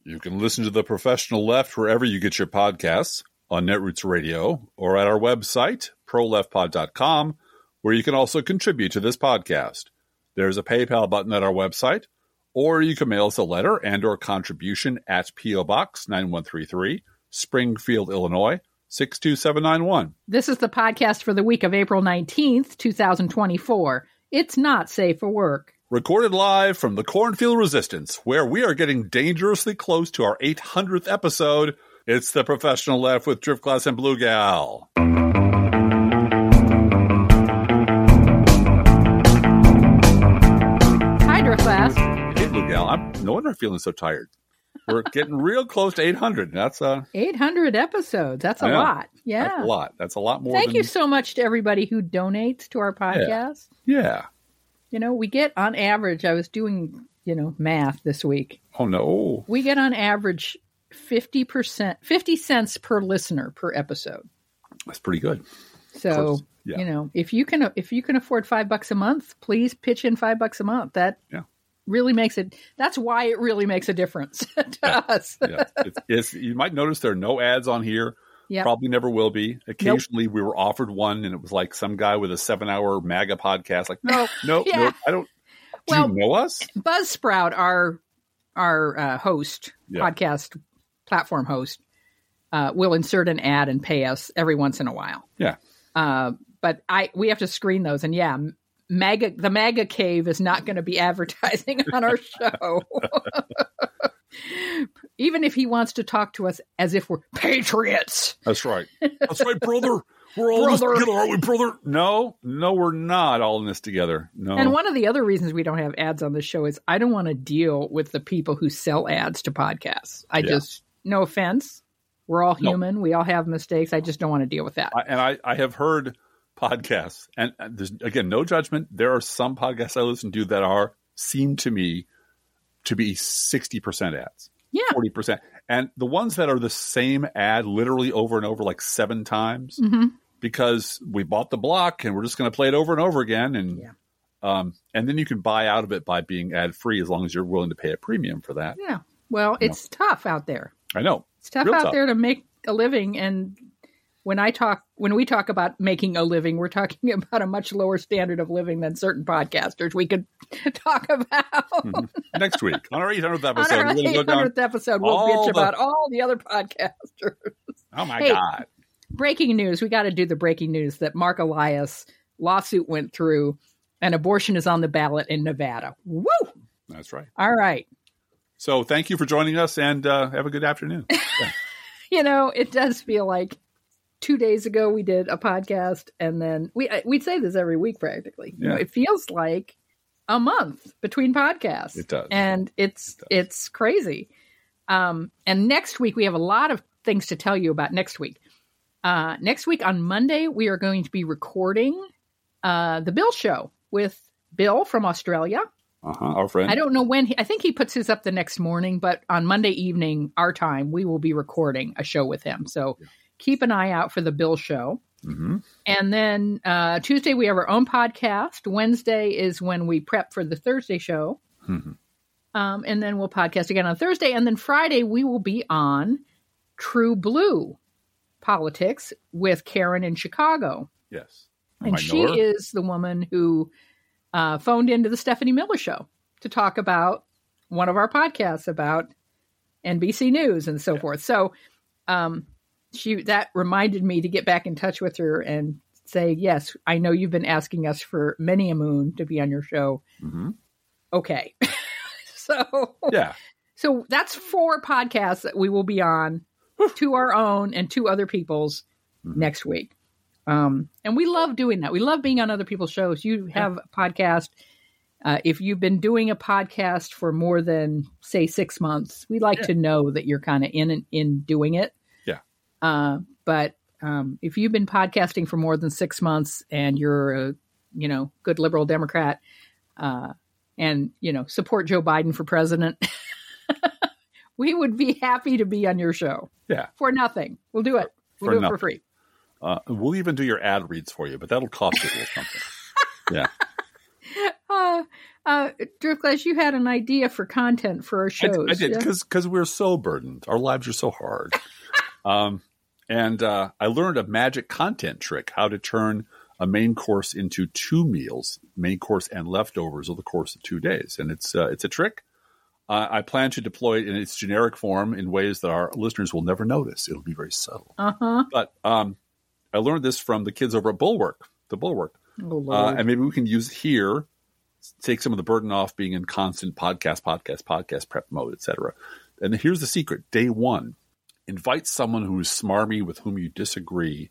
You can listen to The Professional Left wherever you get your podcasts, on Netroots Radio, or at our website, proleftpod.com, where you can also contribute to this podcast. There's a PayPal button at our website, or you can mail us a letter and or contribution at P.O. Box 9133, Springfield, Illinois, 62791. This is the podcast for the week of April 19th, 2024. It's not safe for work. Recorded live from the Cornfield Resistance, where we are getting dangerously close to our 800th episode. It's The Professional Left with Driftglass and Blue Gal. Hi, Driftglass. Hey, Blue Gal. No wonder I'm feeling so tired. We're getting real close to 800. That's 800 episodes. That's a lot. Yeah. That's a lot. That's a lot more. Thank you so much to everybody who donates to our podcast. Yeah. You know, we get on average, I was doing, math this week. Oh, no. We get on average 50 cents per listener per episode. That's pretty good. So, if you can afford $5 a month, please pitch in $5 a month. That really makes it. That's why it really makes a difference to us. You might notice there are no ads on here. Yep. Probably never will be. Occasionally we were offered one and it was like some guy with a 7-hour MAGA podcast. Like, no, I don't. Do you know us? Buzzsprout, our host, podcast platform host, will insert an ad and pay us every once in a while. Yeah. But we have to screen those. And the MAGA cave is not going to be advertising on our show. Even if he wants to talk to us as if we're patriots. That's right. That's right, brother. We're all in this together, aren't we, brother? No, we're not all in this together. No. And one of the other reasons we don't have ads on the show is I don't want to deal with the people who sell ads to podcasts. No offense. We're all human. We all have mistakes. I just don't want to deal with that. I have heard podcasts, and there's, again, no judgment. There are some podcasts I listen to that seem to me to be 60% ads. Yeah. 40%. And the ones that are the same ad literally over and over like 7 times because we bought the block and we're just going to play it over and over again. And then you can buy out of it by being ad free as long as you're willing to pay a premium for that. Yeah. Well, it's tough out there. I know. It's tough out there to make a living. And when we talk about making a living, we're talking about a much lower standard of living than certain podcasters we could talk about. Next week on our 800th episode. On our 800th episode, we'll bitch about all the other podcasters. Oh, my God. Breaking news. We got to do the breaking news that Mark Elias lawsuit went through and abortion is on the ballot in Nevada. Woo! That's right. All right. So thank you for joining us and have a good afternoon. Yeah. It does feel like 2 days ago we did a podcast and then we'd say this every week practically. Yeah. It feels like a month between podcasts. It does. And it's crazy. And next week we have a lot of things to tell you about next week. Next week on Monday, we are going to be recording the Bill Show with Bill from Australia. Our friend. I don't know when. I think he puts his up the next morning, but on Monday evening, our time, we will be recording a show with him. So keep an eye out for the Bill Show. Mm-hmm. And then Tuesday, we have our own podcast. Wednesday is when we prep for the Thursday show. Mm-hmm. And then we'll podcast again on Thursday. And then Friday, we will be on True Blue Politics with Karen in Chicago. Yes. And she is the woman who phoned into the Stephanie Miller Show to talk about one of our podcasts about NBC News and so forth. So that reminded me to get back in touch with her and say, yes, I know you've been asking us for many a moon to be on your show. Mm-hmm. Okay. So that's 4 podcasts that we will be on, 2 our own and 2 other people's next week. And we love doing that. We love being on other people's shows. You have a podcast. If you've been doing a podcast for more than, say, 6 months, we like to know that you're kind of in doing it. Yeah. But if you've been podcasting for more than 6 months and you're a, good liberal Democrat, and, support Joe Biden for president, we would be happy to be on your show. Yeah. For nothing. We'll do it. We'll do it for free. We'll even do your ad reads for you, but that'll cost you a little something. Yeah. Driftglass, you had an idea for content for our shows. I did, because we're so burdened. Our lives are so hard. And I learned a magic content trick, how to turn a main course into 2 meals, main course and leftovers over the course of 2 days. And it's a trick. I plan to deploy it in its generic form in ways that our listeners will never notice. It'll be very subtle. But I learned this from the kids over at Bulwark, the Bulwark. And maybe we can use it here, take some of the burden off being in constant podcast prep mode, etc. And here's the secret. Day 1, invite someone who is smarmy, with whom you disagree,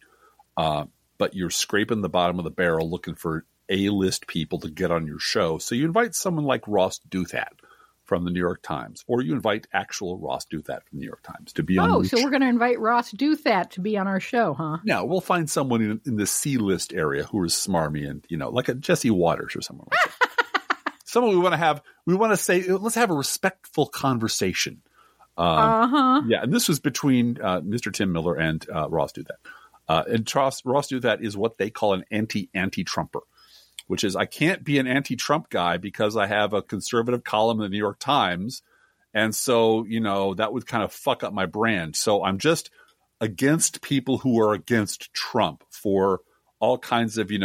but you're scraping the bottom of the barrel looking for A-list people to get on your show. So you invite someone like Ross Douthat from the New York Times, or you invite actual Ross Douthat from the New York Times to be on. Oh, so we're going to invite Ross Douthat to be on our show, huh? No, we'll find someone in the C-list area who is smarmy and, like a Jesse Waters or someone like that. Someone we want to say, let's have a respectful conversation. Yeah, and this was between Mr. Tim Miller and Ross Douthat. And Ross Douthat is what they call an anti-Trumper, which is, I can't be an anti-Trump guy because I have a conservative column in the New York Times. And so, that would kind of fuck up my brand. So I'm just against people who are against Trump for all kinds of,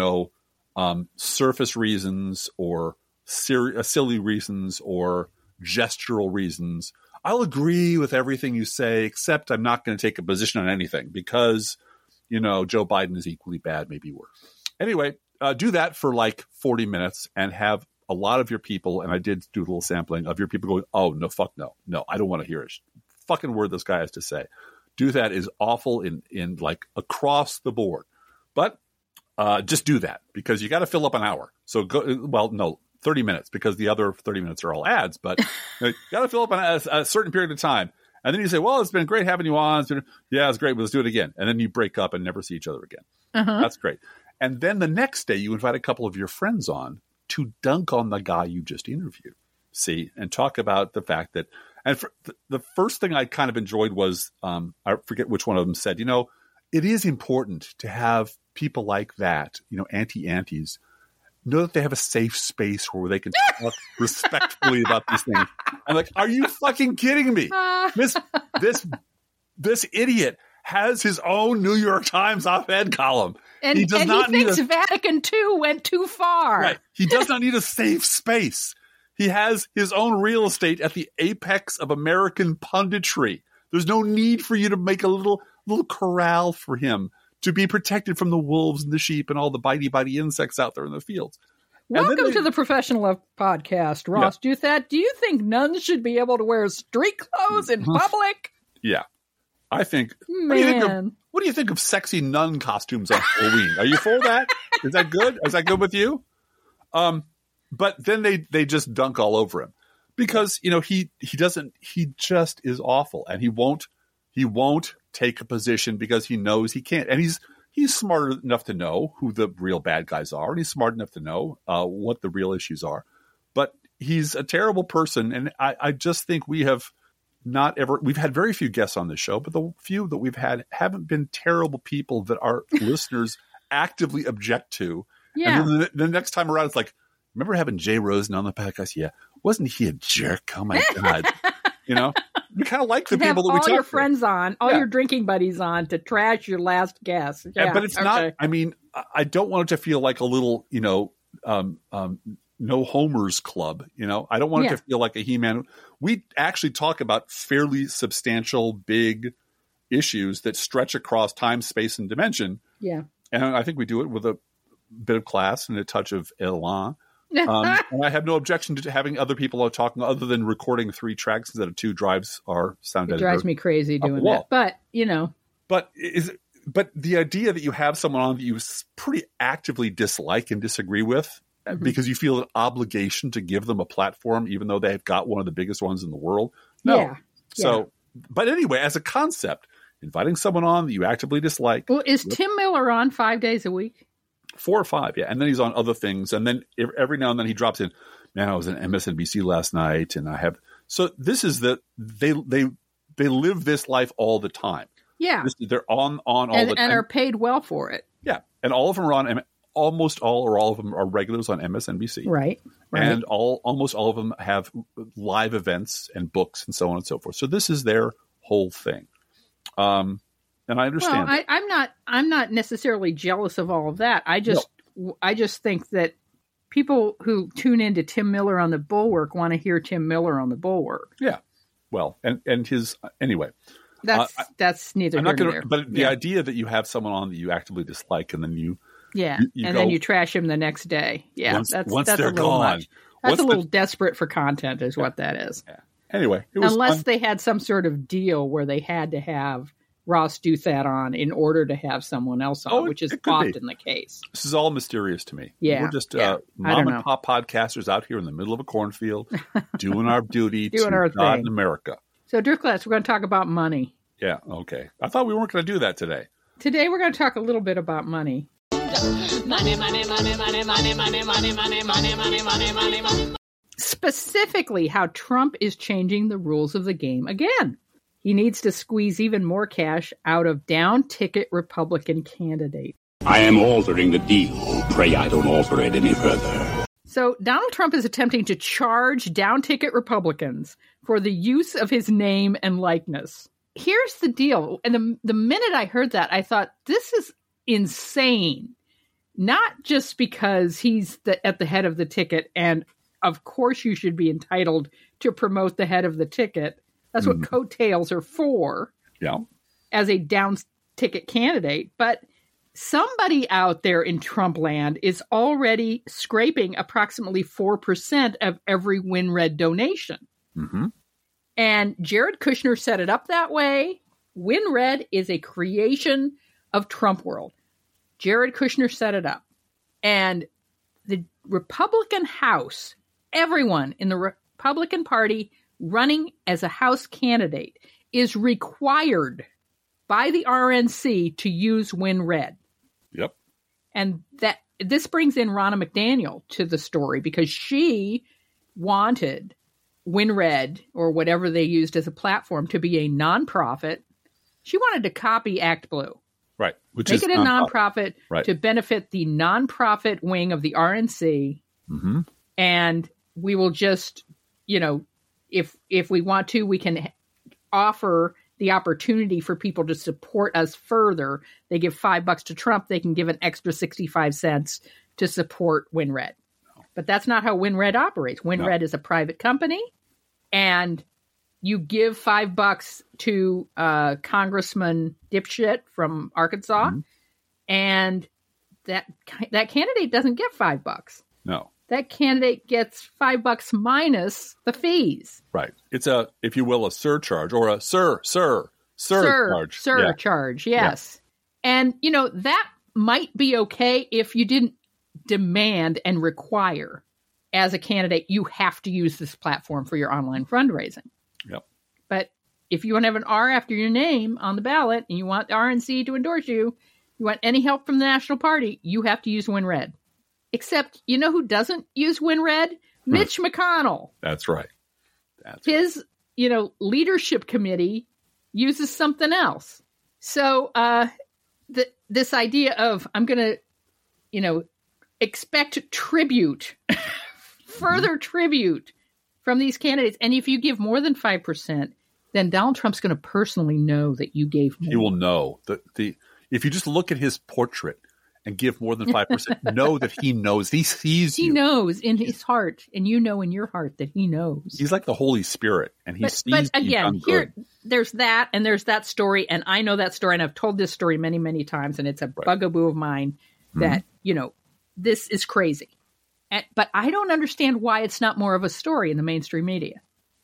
surface reasons or silly reasons or gestural reasons. I'll agree with everything you say, except I'm not going to take a position on anything because, Joe Biden is equally bad, maybe worse. Anyway, do that for like 40 minutes and have a lot of your people, and I did do a little sampling of your people going, oh, no, fuck no. No, I don't want to hear a fucking word this guy has to say. Do that is awful in like across the board. But just do that because you got to fill up an hour. So 30 minutes because the other 30 minutes are all ads, but you got to fill up a certain period of time. And then you say, well, it's been great having you on. It's great. But let's do it again. And then you break up and never see each other again. That's great. And then the next day you invite a couple of your friends on to dunk on the guy you just interviewed. See, and talk about the fact that, and the first thing I kind of enjoyed was, I forget which one of them said, it is important to have people like that, anti-antis, know that they have a safe space where they can talk respectfully about these things. I'm like, are you fucking kidding me? This idiot has his own New York Times op-ed column. And he thinks Vatican II went too far. Right. He does not need a safe space. He has his own real estate at the apex of American punditry. There's no need for you to make a little corral for him to be protected from the wolves and the sheep and all the bitey insects out there in the fields. Welcome to the Professional Left Podcast, Ross Douthat. Do you think nuns should be able to wear street clothes in public? Yeah. I think, Man. what do you think of sexy nun costumes on Halloween? Are you for that? Is that good? Is that good with you? But then they just dunk all over him because, he just is awful and he won't take a position because he knows he can't. And he's smart enough to know who the real bad guys are. And he's smart enough to know what the real issues are. But he's a terrible person. And I just think we've had very few guests on this show, but the few that we've had haven't been terrible people that our listeners actively object to. Yeah. And then the next time around, it's like, remember having Jay Rosen on the podcast? Yeah. Wasn't he a jerk? Oh my God. We kind of like the people that we talk to. All your friends on, all your drinking buddies on to trash your last guest. Yeah, but it's not, I don't want it to feel like a little, no homers club. I don't want it to feel like a He-Man. We actually talk about fairly substantial, big issues that stretch across time, space, and dimension. Yeah. And I think we do it with a bit of class and a touch of élan. And I have no objection to having other people talking other than recording 3 tracks instead of 2 drives our sound editor. It drives me crazy doing that. But, But the idea that you have someone on that you pretty actively dislike and disagree with because you feel an obligation to give them a platform, even though they've got one of the biggest ones in the world. No. Yeah. So, but anyway, as a concept, inviting someone on that you actively dislike. Well, is Tim Miller on 5 days a week? 4 or 5, yeah. And then he's on other things. And then every now and then he drops in, man, I was on MSNBC last night and I have. So this is they live this life all the time. Yeah. They're on all the time. And are paid well for it. Yeah. And all of them are on, almost all or all of them are regulars on MSNBC. Right. Right. And almost all of them have live events and books and so on and so forth. So this is their whole thing. And I understand. Well, I'm not necessarily jealous of all of that. I just think that people who tune into Tim Miller on the Bulwark want to hear Tim Miller on the Bulwark. Yeah. Well, and his anyway. That's neither here nor there. But the idea that you have someone on that you actively dislike and then you then you trash him the next day. Yeah, once that's they're a little gone. much. That's a little desperate for content, is what that is. Yeah. Anyway, it was unless they had some sort of deal where they had to have Ross Douthat on in order to have someone else on, which is often the case. This is all mysterious to me. Yeah, we're just mom and pop podcasters out here in the middle of a cornfield doing our duty to our God thing. in America. So, Dirklas, we're going to talk about money. Yeah, okay. I thought we weren't going to do that today. Today, we're going to talk a little bit about money. Money. Specifically, how Trump is changing the rules of the game again. He needs to squeeze even more cash out of down-ticket Republican candidates. I am altering the deal. Pray I don't alter it any further. So Donald Trump is attempting to charge down-ticket Republicans for the use of his name and likeness. Here's the deal. And the minute I heard that, I thought, this is insane. Not just because he's at the head of the ticket, and of course you should be entitled to promote the head of the ticket. That's what coattails are for. Yeah. As a down-ticket candidate. But somebody out there in Trump land is already scraping approximately 4% of every WinRed donation. Mm-hmm. And Jared Kushner set it up that way. WinRed is a creation of Trump world. Jared Kushner set it up. And the Republican House, everyone in the Republican Party running as a House candidate is required by the RNC to use WinRed. Yep. And this brings in Ronna McDaniel to the story because she wanted WinRed, or whatever they used as a platform, to be a nonprofit. She wanted to copy ActBlue. Right. Make it a nonprofit to benefit the nonprofit wing of the RNC. Mm-hmm. And we will just, if we want to, we can offer the opportunity for people to support us further. They give $5 to Trump. They can give an extra 65 cents to support WinRed. No. But that's not how WinRed operates. WinRed is a private company, and you give $5 to Congressman Dipshit from Arkansas, and that candidate doesn't get $5. No. That candidate gets $5 minus the fees. Right. It's a, if you will, a surcharge or a surcharge. Surcharge, yes. Yeah. And, that might be okay if you didn't demand and require, as a candidate, you have to use this platform for your online fundraising. Yep. But if you want to have an R after your name on the ballot and you want the RNC to endorse you, you want any help from the National Party, you have to use WinRed. Except, you know who doesn't use WinRed? Mitch McConnell. That's right. His, leadership committee uses something else. So this idea of I'm going to, expect tribute, further tribute from these candidates. And if you give more than 5%, then Donald Trump's going to personally know that you gave more. He will know. If you just look at his portrait and give more than 5%, know that he knows. He sees you. He knows in his heart, and you know in your heart that he knows. He's like the Holy Spirit, and he sees. But again, there's that, and there's that story, and I know that story, and I've told this story many, many times, and it's a bugaboo of mine that, this is crazy. But I don't understand why it's not more of a story in the mainstream media.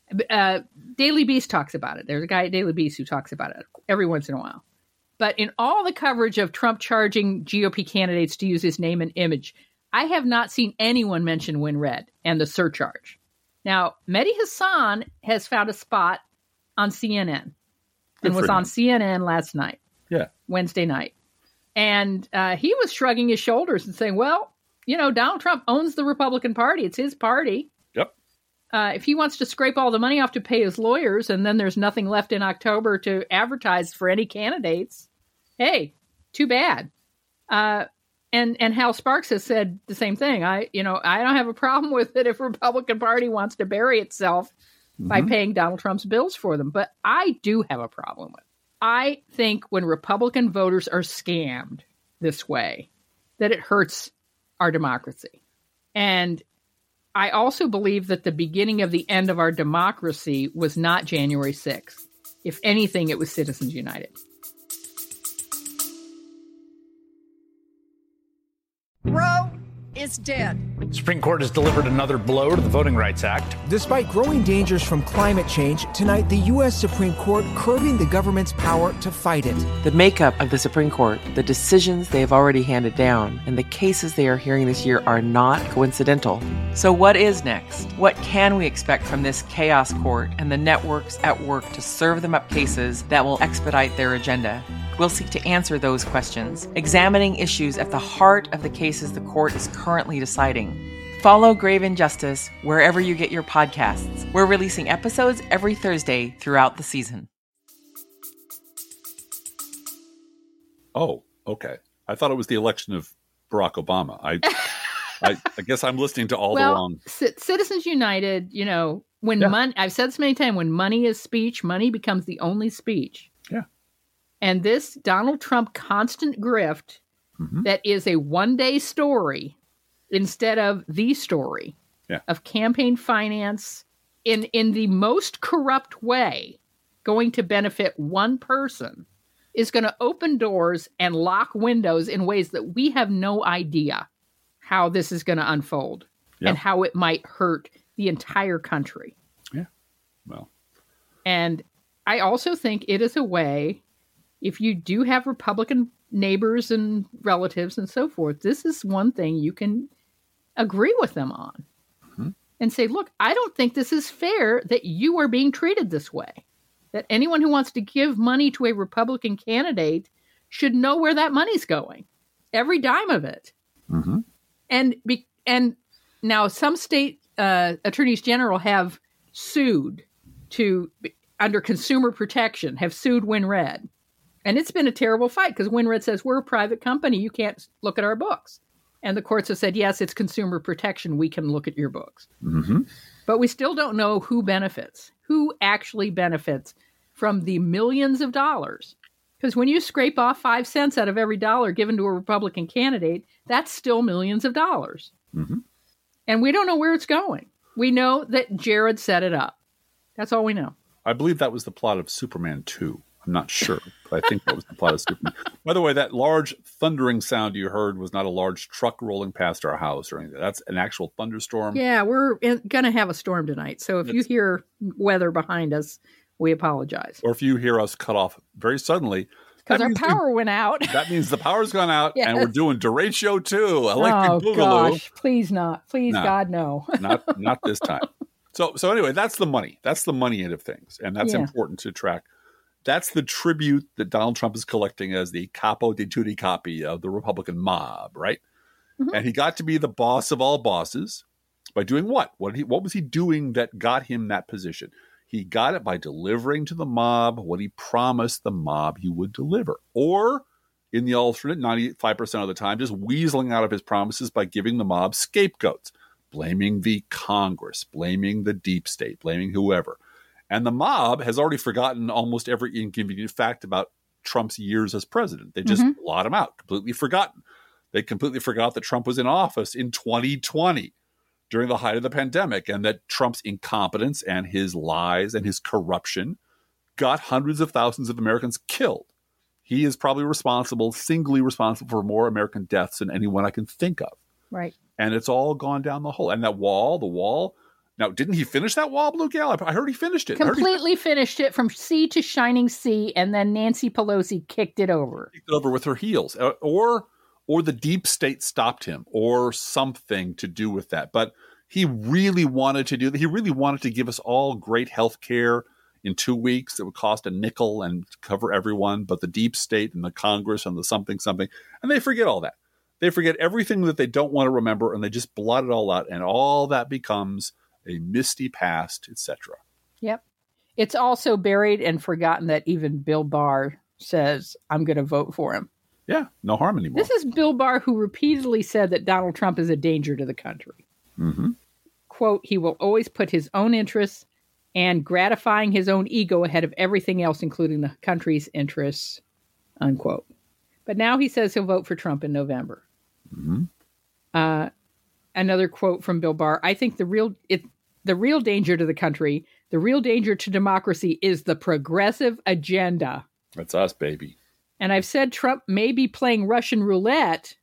Daily Beast talks about it. There's a guy at Daily Beast who talks about it every once in a while. But in all the coverage of Trump charging GOP candidates to use his name and image, I have not seen anyone mention WinRed and the surcharge. Now, Mehdi Hasan has found a spot on CNN and was on CNN last night, Wednesday night. And he was shrugging his shoulders and saying, well, Donald Trump owns the Republican Party. It's his party. Yep. If he wants to scrape all the money off to pay his lawyers and then there's nothing left in October to advertise for any candidates, hey, too bad. And And Hal Sparks has said the same thing. I don't have a problem with it if Republican Party wants to bury itself by paying Donald Trump's bills for them. But I do have a problem with it. I think when Republican voters are scammed this way, that it hurts our democracy. And I also believe that the beginning of the end of our democracy was not January 6th. If anything, it was Citizens United. Roe is dead. The Supreme Court has delivered another blow to the Voting Rights Act. Despite growing dangers from climate change, tonight the U.S. Supreme Court curbing the government's power to fight it. The makeup of the Supreme Court, the decisions they have already handed down, and the cases they are hearing this year are not coincidental. So what is next? What can we expect from this chaos court and the networks at work to serve them up cases that will expedite their agenda? We'll seek to answer those questions, examining issues at the heart of the cases the court is currently deciding. Follow Grave Injustice wherever you get your podcasts. We're releasing episodes every Thursday throughout the season. Oh, okay. I thought it was the election of Barack Obama. I guess I'm listening to all the wrong. Citizens United, when money, I've said this many times, when money is speech, money becomes the only speech. Yeah. And this Donald Trump constant grift that is a one-day story instead of the story of campaign finance in the most corrupt way going to benefit one person is going to open doors and lock windows in ways that we have no idea how this is going to unfold and how it might hurt the entire country. Yeah. Well. And I also think it is a way, if you do have Republican neighbors and relatives and so forth, this is one thing you can agree with them on and say, look, I don't think this is fair that you are being treated this way. That anyone who wants to give money to a Republican candidate should know where that money's going. Every dime of it. And now some state attorneys general have sued under consumer protection, have sued WinRed. And it's been a terrible fight because WinRed says, we're a private company. You can't look at our books. And the courts have said, yes, it's consumer protection. We can look at your books. But we still don't know who benefits, who actually benefits from the millions of dollars. Because when you scrape off 5 cents out of every dollar given to a Republican candidate, that's still millions of dollars. And we don't know where it's going. We know that Jared set it up. That's all we know. I believe that was the plot of Superman 2. I'm not sure, but I think that was the plot of Superman. By the way, that large thundering sound you heard was not a large truck rolling past our house or anything. That's an actual thunderstorm. Yeah, we're going to have a storm tonight. So if you hear weather behind us, we apologize. Or if you hear us cut off very suddenly. Because our power went out. That means the power's gone out, and we're doing Derecho 2, Electric Boogaloo. Gosh, please not. Please, no, God, no. not this time. So anyway, that's the money. That's the money end of things, and that's important to track. That's the tribute that Donald Trump is collecting as the capo di tutti capi of the Republican mob, right? And he got to be the boss of all bosses by doing what? What was he doing that got him that position? He got it by delivering to the mob what he promised the mob he would deliver. Or, in the alternate, 95% of the time, just weaseling out of his promises by giving the mob scapegoats, blaming the Congress, blaming the deep state, blaming whoever. And the mob has already forgotten almost every inconvenient fact about Trump's years as president. They just blot him out, completely forgotten. They completely forgot that Trump was in office in 2020 during the height of the pandemic, and that Trump's incompetence and his lies and his corruption got hundreds of thousands of Americans killed. He is probably singly responsible for more American deaths than anyone I can think of. Right. And it's all gone down the hole. And that wall, the wall. Now, didn't he finish that wall, Blue Gal? I heard he finished it. Completely finished it from sea to shining sea, and then Nancy Pelosi kicked it over. Kicked it over with her heels. Or the deep state stopped him, or something to do with that. But he really wanted to do that. He really wanted to give us all great health care in 2 weeks that would cost a nickel and cover everyone. But the deep state and the Congress and the something, and they forget all that. They forget everything that they don't want to remember, and they just blot it all out. And all that becomes a misty past, etc. Yep. It's also buried and forgotten that even Bill Barr says, I'm going to vote for him. Yeah, no harm anymore. This is Bill Barr, who repeatedly said that Donald Trump is a danger to the country. Mm-hmm. Quote, he will always put his own interests and gratifying his own ego ahead of everything else, including the country's interests, unquote. But now he says he'll vote for Trump in November. Mm-hmm. Another quote from Bill Barr, I think the real danger to the country, the real danger to democracy is the progressive agenda. That's us, baby. And I've said Trump may be playing Russian roulette,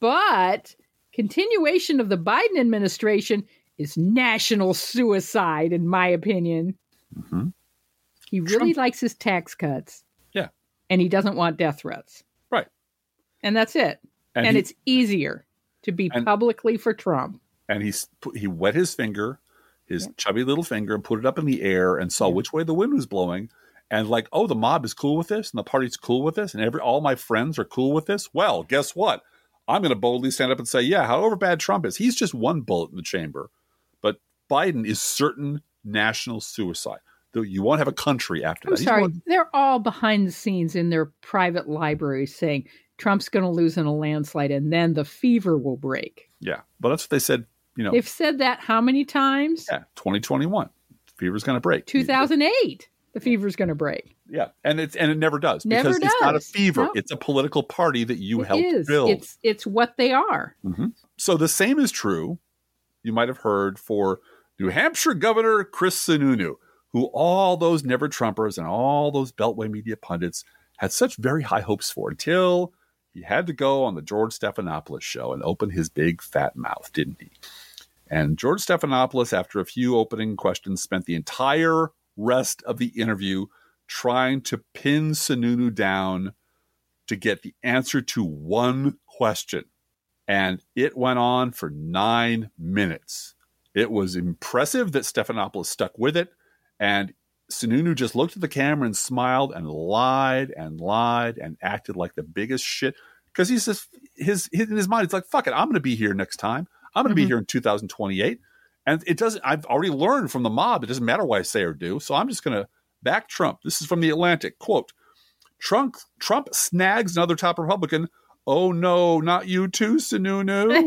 but continuation of the Biden administration is national suicide, in my opinion. Mm-hmm. He really likes his tax cuts. Yeah. And he doesn't want death threats. Right. And that's it. And it's easier to be publicly for Trump. And he wet his finger, his chubby little finger, and put it up in the air and saw which way the wind was blowing. And like, oh, the mob is cool with this, and the party's cool with this, and all my friends are cool with this. Well, guess what? I'm going to boldly stand up and say, yeah, however bad Trump is, he's just one bullet in the chamber. But Biden is certain national suicide. You won't have a country after that. I'm sorry. They're all behind the scenes in their private libraries saying Trump's going to lose in a landslide, and then the fever will break. Yeah, but that's what they said. They've said that how many times? Yeah, 2021, fever's going to break. 2008. The fever's going to break. Yeah, and it never does. Never because does. It's not a fever. No. It's a political party that you helped build. It's what they are. Mm-hmm. So the same is true, you might have heard, for New Hampshire Governor Chris Sununu, who all those never-Trumpers and all those Beltway media pundits had such very high hopes for, until he had to go on the George Stephanopoulos show and open his big fat mouth, didn't he? And George Stephanopoulos, after a few opening questions, spent the entire rest of the interview trying to pin Sununu down to get the answer to one question. And it went on for 9 minutes. It was impressive that Stephanopoulos stuck with it. And Sununu just looked at the camera and smiled and lied and acted like the biggest shit. Because he's just, in his mind, it's like, fuck it, I'm going to be here next time. I'm going to be here in 2028. And I've already learned from the mob, it doesn't matter what I say or do. So I'm just going to back Trump. This is from The Atlantic. Quote, Trump snags another top Republican. Oh no, not you too, Sununu.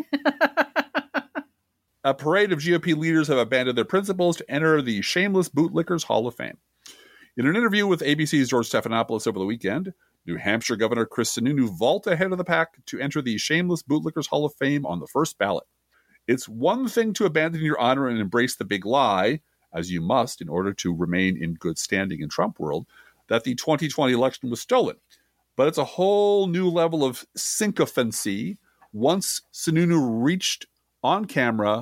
A parade of GOP leaders have abandoned their principles to enter the Shameless Bootlickers Hall of Fame. In an interview with ABC's George Stephanopoulos over the weekend, New Hampshire Governor Chris Sununu vaulted ahead of the pack to enter the Shameless Bootlickers Hall of Fame on the first ballot. It's one thing to abandon your honor and embrace the big lie, as you must in order to remain in good standing in Trump world, that the 2020 election was stolen. But it's a whole new level of sycophancy once Sununu reached on camera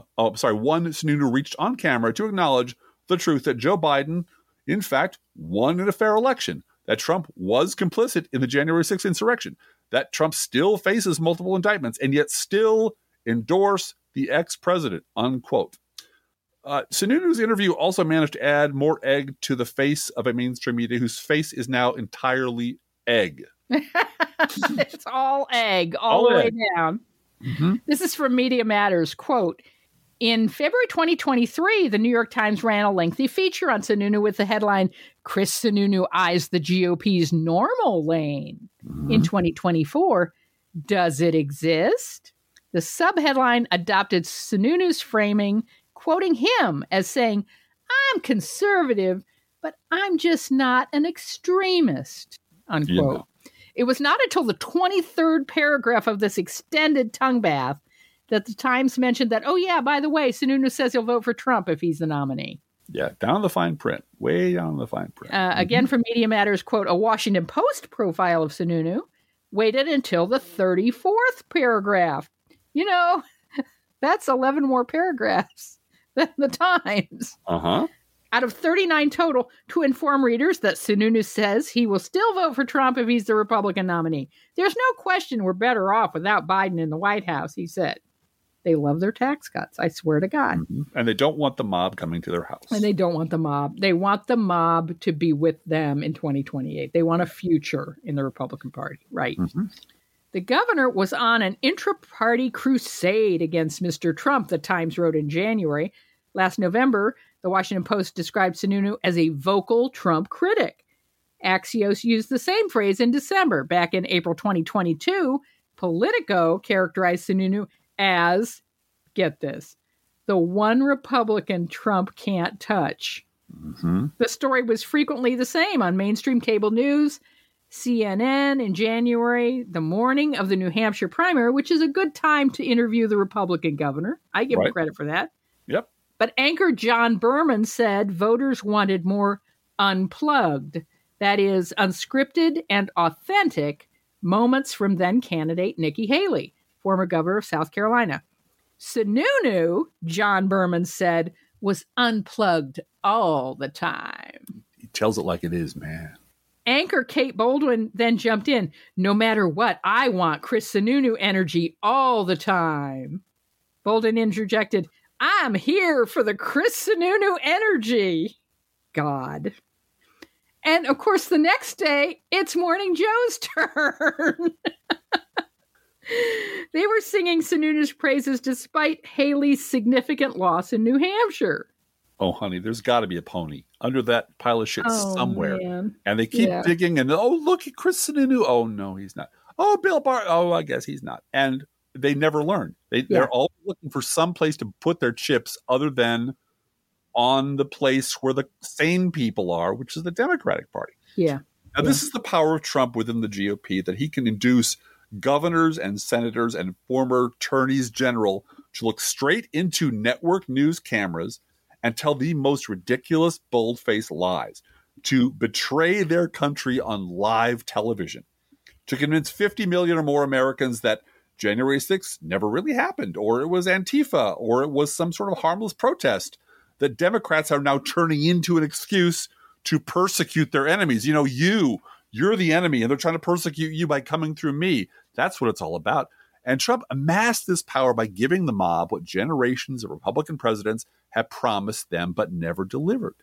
to acknowledge the truth that Joe Biden, in fact, won in a fair election, that Trump was complicit in the January 6th insurrection, that Trump still faces multiple indictments, and yet still endorse the ex-president, unquote. Sununu's interview also managed to add more egg to the face of a mainstream media whose face is now entirely egg. It's all egg, all the way down. Mm-hmm. This is from Media Matters. Quote, in February 2023, the New York Times ran a lengthy feature on Sununu with the headline, Chris Sununu eyes the GOP's normal lane. Mm-hmm. In 2024, does it exist? The subheadline adopted Sununu's framing, quoting him as saying, I'm conservative, but I'm just not an extremist, unquote. Yeah. It was not until the 23rd paragraph of this extended tongue bath that the Times mentioned that, oh yeah, by the way, Sununu says he'll vote for Trump if he's the nominee. Yeah, down the fine print, way down the fine print. Again, from Media Matters, quote, a Washington Post profile of Sununu waited until the 34th paragraph. You know, that's 11 more paragraphs than the Times. Uh-huh. Out of 39 total, to inform readers that Sununu says he will still vote for Trump if he's the Republican nominee. There's no question we're better off without Biden in the White House, he said. They love their tax cuts, I swear to God. Mm-hmm. And they don't want the mob coming to their house. And they don't want the mob. They want the mob to be with them in 2028. They want a future in the Republican Party, right? Mm-hmm. The governor was on an intra-party crusade against Mr. Trump, the Times wrote in January. Last November, the Washington Post described Sununu as a vocal Trump critic. Axios used the same phrase in December. Back in April 2022, Politico characterized Sununu as, get this, the one Republican Trump can't touch. Mm-hmm. The story was frequently the same on mainstream cable news, CNN in January, the morning of the New Hampshire primary, which is a good time to interview the Republican governor. I give him credit for that. Yep. But anchor John Berman said voters wanted more unplugged, that is, unscripted and authentic moments from then candidate Nikki Haley, former governor of South Carolina. Sununu, John Berman said, was unplugged all the time. He tells it like it is, man. Anchor Kate Baldwin then jumped in. No matter what, I want Chris Sununu energy all the time. Baldwin interjected, I'm here for the Chris Sununu energy. God. And, of course, the next day, it's Morning Joe's turn. They were singing Sununu's praises despite Haley's significant loss in New Hampshire. Oh, honey, there's got to be a pony under that pile of shit somewhere. Man. And they keep digging, and, oh, look at Chris Sununu. Oh, no, he's not. Oh, Bill Barr. Oh, I guess he's not. And they never learn. They're always looking for some place to put their chips other than on the place where the sane people are, which is the Democratic Party. Yeah. Now, this is the power of Trump within the GOP, that he can induce governors and senators and former attorneys general to look straight into network news cameras and tell the most ridiculous, bold-faced lies, to betray their country on live television, to convince 50 million or more Americans that January 6th never really happened, or it was Antifa, or it was some sort of harmless protest, that Democrats are now turning into an excuse to persecute their enemies. You know, you're the enemy, and they're trying to persecute you by coming through me. That's what it's all about. And Trump amassed this power by giving the mob what generations of Republican presidents have promised them but never delivered.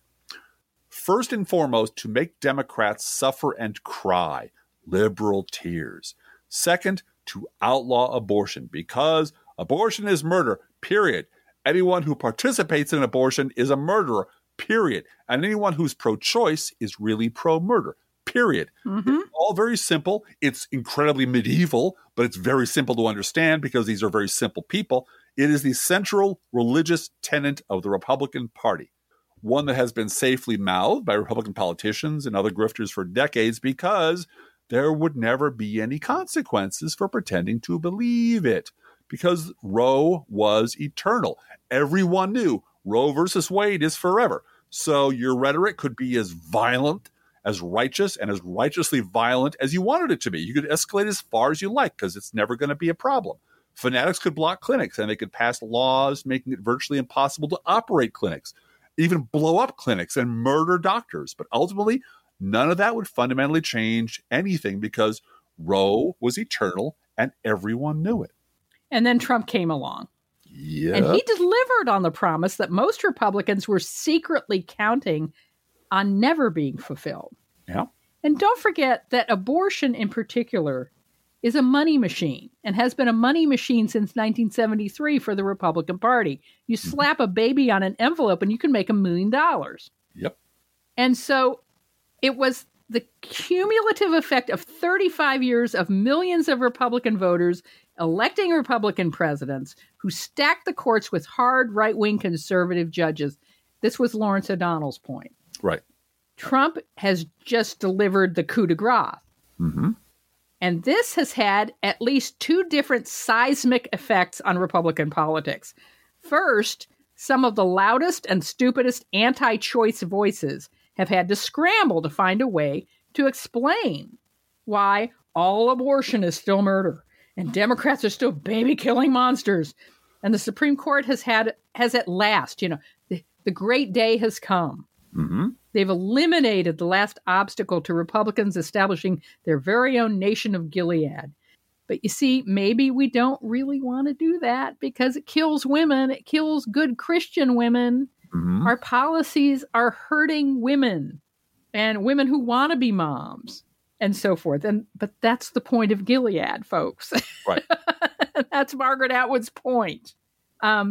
First and foremost, to make Democrats suffer and cry, liberal tears. Second, to outlaw abortion, because abortion is murder, period. Anyone who participates in abortion is a murderer, period. And anyone who's pro-choice is really pro-murder, period. Mm-hmm. It's all very simple. It's incredibly medieval, but it's very simple to understand because these are very simple people. It is the central religious tenet of the Republican Party, one that has been safely mouthed by Republican politicians and other grifters for decades because there would never be any consequences for pretending to believe it, because Roe was eternal. Everyone knew Roe versus Wade is forever. So your rhetoric could be as violent, as righteous, and as righteously violent as you wanted it to be. You could escalate as far as you like because it's never going to be a problem. Fanatics could block clinics, and they could pass laws making it virtually impossible to operate clinics, even blow up clinics and murder doctors. But ultimately, none of that would fundamentally change anything because Roe was eternal and everyone knew it. And then Trump came along. Yeah. And he delivered on the promise that most Republicans were secretly counting on never being fulfilled. Yeah. And don't forget that abortion in particular is a money machine and has been a money machine since 1973 for the Republican Party. You slap a baby on an envelope and you can make $1 million. Yep. And so it was the cumulative effect of 35 years of millions of Republican voters electing Republican presidents who stacked the courts with hard right-wing conservative judges. This was Lawrence O'Donnell's point. Right. Trump has just delivered the coup de grace. Mm-hmm. And this has had at least two different seismic effects on Republican politics. First, some of the loudest and stupidest anti-choice voices have had to scramble to find a way to explain why all abortion is still murder and Democrats are still baby-killing monsters. And the Supreme Court has at last, the great day has come. Mm-hmm. They've eliminated the last obstacle to Republicans establishing their very own nation of Gilead. But you see, maybe we don't really want to do that because it kills women. It kills good Christian women. Mm-hmm. Our policies are hurting women and women who want to be moms and so forth. But that's the point of Gilead, folks. Right. That's Margaret Atwood's point.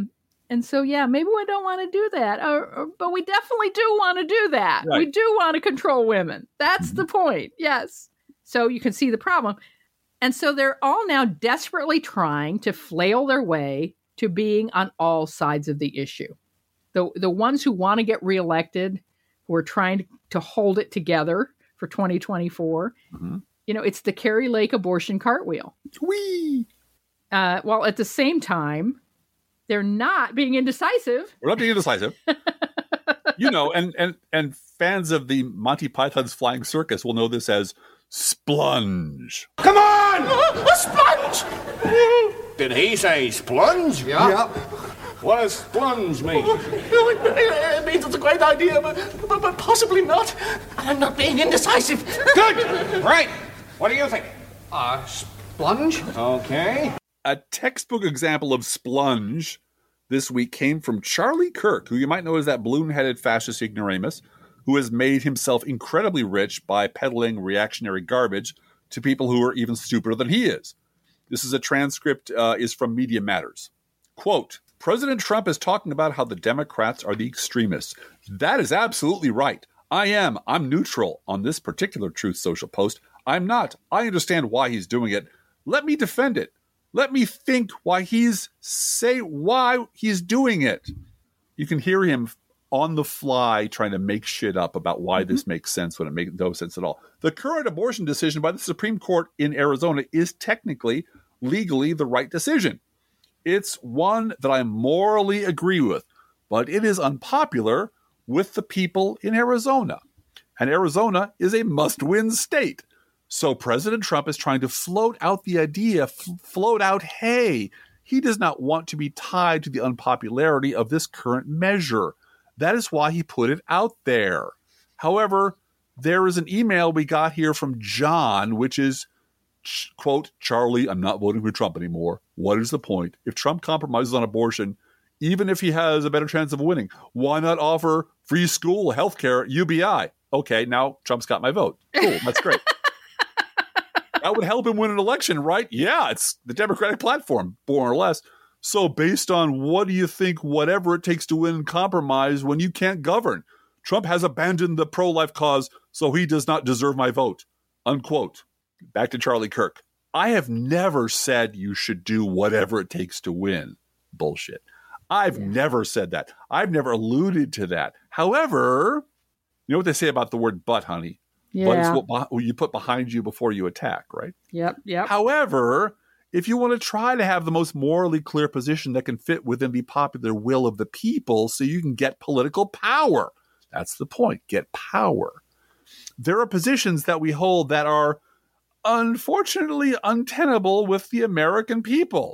And so, yeah, maybe we don't want to do that. But we definitely do want to do that. Right. We do want to control women. That's the point. Yes. So you can see the problem. And so they're all now desperately trying to flail their way to being on all sides of the issue. The ones who want to get reelected, who are trying to hold it together for 2024, it's the Kari Lake abortion cartwheel. Whee! While at the same time, they're not being indecisive. We're not being indecisive. And fans of the Monty Python's Flying Circus will know this as splunge. Come on! A sponge! Did he say splunge? Yeah. What does splunge mean? It means it's a great idea, but possibly not. And I'm not being indecisive. Good! Right. What do you think? Splunge? Okay. A textbook example of splunge this week came from Charlie Kirk, who you might know as that balloon-headed fascist ignoramus, who has made himself incredibly rich by peddling reactionary garbage to people who are even stupider than he is. This is a transcript is from Media Matters. Quote, President Trump is talking about how the Democrats are the extremists. That is absolutely right. I'm neutral on this particular Truth Social post. I'm not. I understand why he's doing it. Let me defend it. Let me think why he's doing it. You can hear him on the fly trying to make shit up about why this makes sense when it makes no sense at all. The current abortion decision by the Supreme Court in Arizona is technically, legally the right decision. It's one that I morally agree with, but it is unpopular with the people in Arizona. And Arizona is a must-win state. So President Trump is trying to float out the idea, hey, he does not want to be tied to the unpopularity of this current measure. That is why he put it out there. However, there is an email we got here from John, which is, quote, Charlie, I'm not voting for Trump anymore. What is the point? If Trump compromises on abortion, even if he has a better chance of winning, why not offer free school, healthcare, UBI? Okay, now Trump's got my vote. Cool, that's great. That would help him win an election, right? Yeah, it's the Democratic platform, more or less. So based on what do you think, whatever it takes to win and compromise when you can't govern? Trump has abandoned the pro-life cause, so he does not deserve my vote. Unquote. Back to Charlie Kirk. I have never said you should do whatever it takes to win. Bullshit. I've never said that. I've never alluded to that. However, you know what they say about the word but, honey? Yeah. But it's what you put behind you before you attack, right? Yep. However, if you want to try to have the most morally clear position that can fit within the popular will of the people so you can get political power, that's the point, get power. There are positions that we hold that are unfortunately untenable with the American people.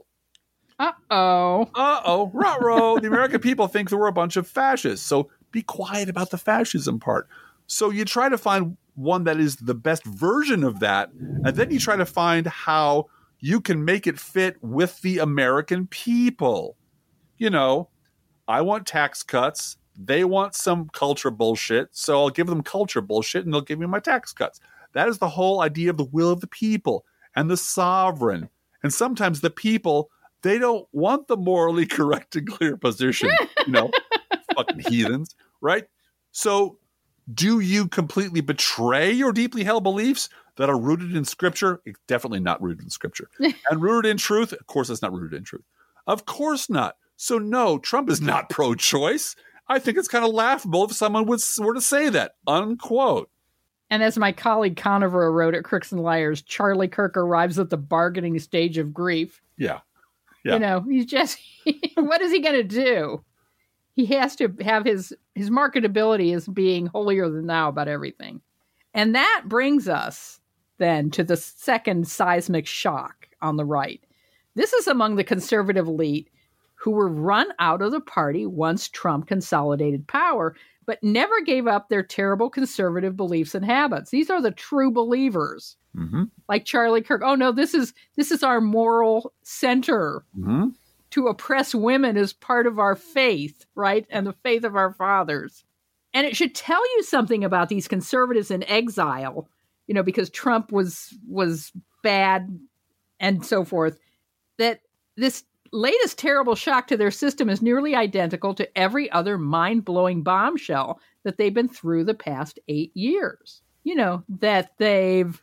Ruh-roh. The American people think that we're a bunch of fascists, so be quiet about the fascism part. So you try to find one that is the best version of that, and then you try to find how you can make it fit with the American people. You know, I want tax cuts. They want some culture bullshit, so I'll give them culture bullshit, and they'll give me my tax cuts. That is the whole idea of the will of the people and the sovereign. And sometimes the people, they don't want the morally correct and clear position. Fucking heathens, right? So do you completely betray your deeply held beliefs that are rooted in Scripture? It's definitely not rooted in Scripture. And rooted in truth? Of course it's not rooted in truth. Of course not. So no, Trump is not pro-choice. I think it's kind of laughable if someone were to say that, unquote. And as my colleague Conover wrote at Crooks and Liars, Charlie Kirk arrives at the bargaining stage of grief. Yeah. He's just, what is he going to do? He has to have his marketability as being holier than thou about everything. And that brings us then to the second seismic shock on the right. This is among the conservative elite who were run out of the party once Trump consolidated power, but never gave up their terrible conservative beliefs and habits. These are the true believers, like Charlie Kirk. Oh no, this is our moral center. To oppress women is part of our faith, right? And the faith of our fathers. And it should tell you something about these conservatives in exile, because Trump was bad and so forth, that this latest terrible shock to their system is nearly identical to every other mind-blowing bombshell that they've been through the past 8 years. You know, that they've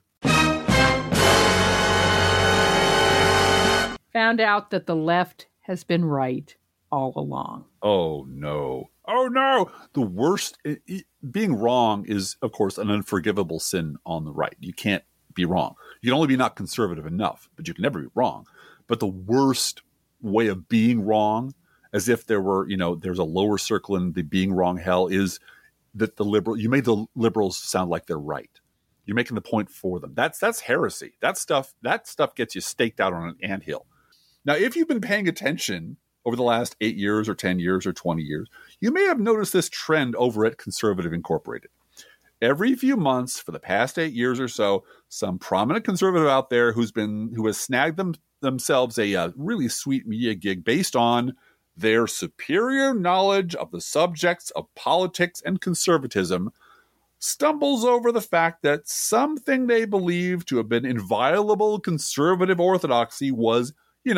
found out that the left has been right all along. Oh, no. Oh, no. The worst, being wrong is, of course, an unforgivable sin on the right. You can't be wrong. You can only be not conservative enough, but you can never be wrong. But the worst way of being wrong, as if there were, there's a lower circle in the being wrong hell, is that you made the liberals sound like they're right. You're making the point for them. That's heresy. That stuff gets you staked out on an anthill. Now, if you've been paying attention over the last 8 years or 10 years or 20 years, you may have noticed this trend over at Conservative Incorporated. Every few months for the past 8 years or so, some prominent conservative out there who has snagged themselves a really sweet media gig based on their superior knowledge of the subjects of politics and conservatism stumbles over the fact that something they believed to have been inviolable conservative orthodoxy was,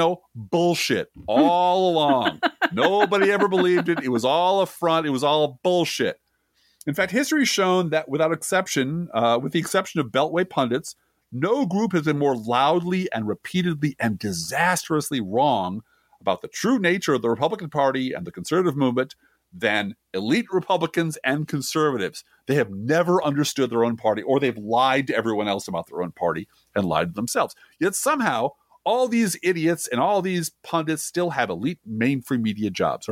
bullshit all along. Nobody ever believed it. It was all a front. It was all bullshit. In fact, history has shown that without exception, with the exception of Beltway pundits, no group has been more loudly and repeatedly and disastrously wrong about the true nature of the Republican Party and the conservative movement than elite Republicans and conservatives. They have never understood their own party, or they've lied to everyone else about their own party and lied to themselves. Yet somehow, all these idiots and all these pundits still have elite mainstream media jobs.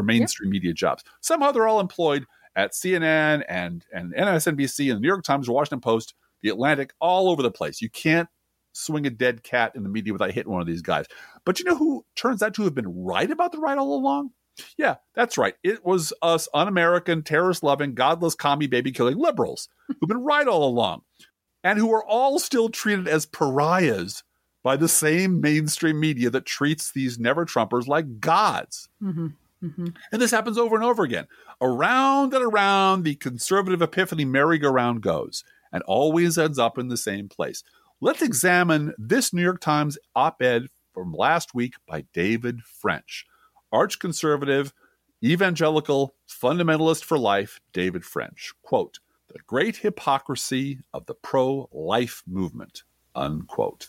Somehow they're all employed at CNN and MSNBC and the New York Times, the Washington Post, the Atlantic, all over the place. You can't swing a dead cat in the media without hitting one of these guys. But you know who turns out to have been right about the right all along? Yeah, that's right. It was us un-American, terrorist-loving, godless, commie, baby-killing liberals who've been right all along and who are all still treated as pariahs by the same mainstream media that treats these never-Trumpers like gods. Mm-hmm. Mm-hmm. And this happens over and over again. Around and around the conservative epiphany merry-go-round goes and always ends up in the same place. Let's examine this New York Times op-ed from last week by David French. Arch-conservative, evangelical, fundamentalist for life, David French. Quote, "The great hypocrisy of the pro-life movement," unquote.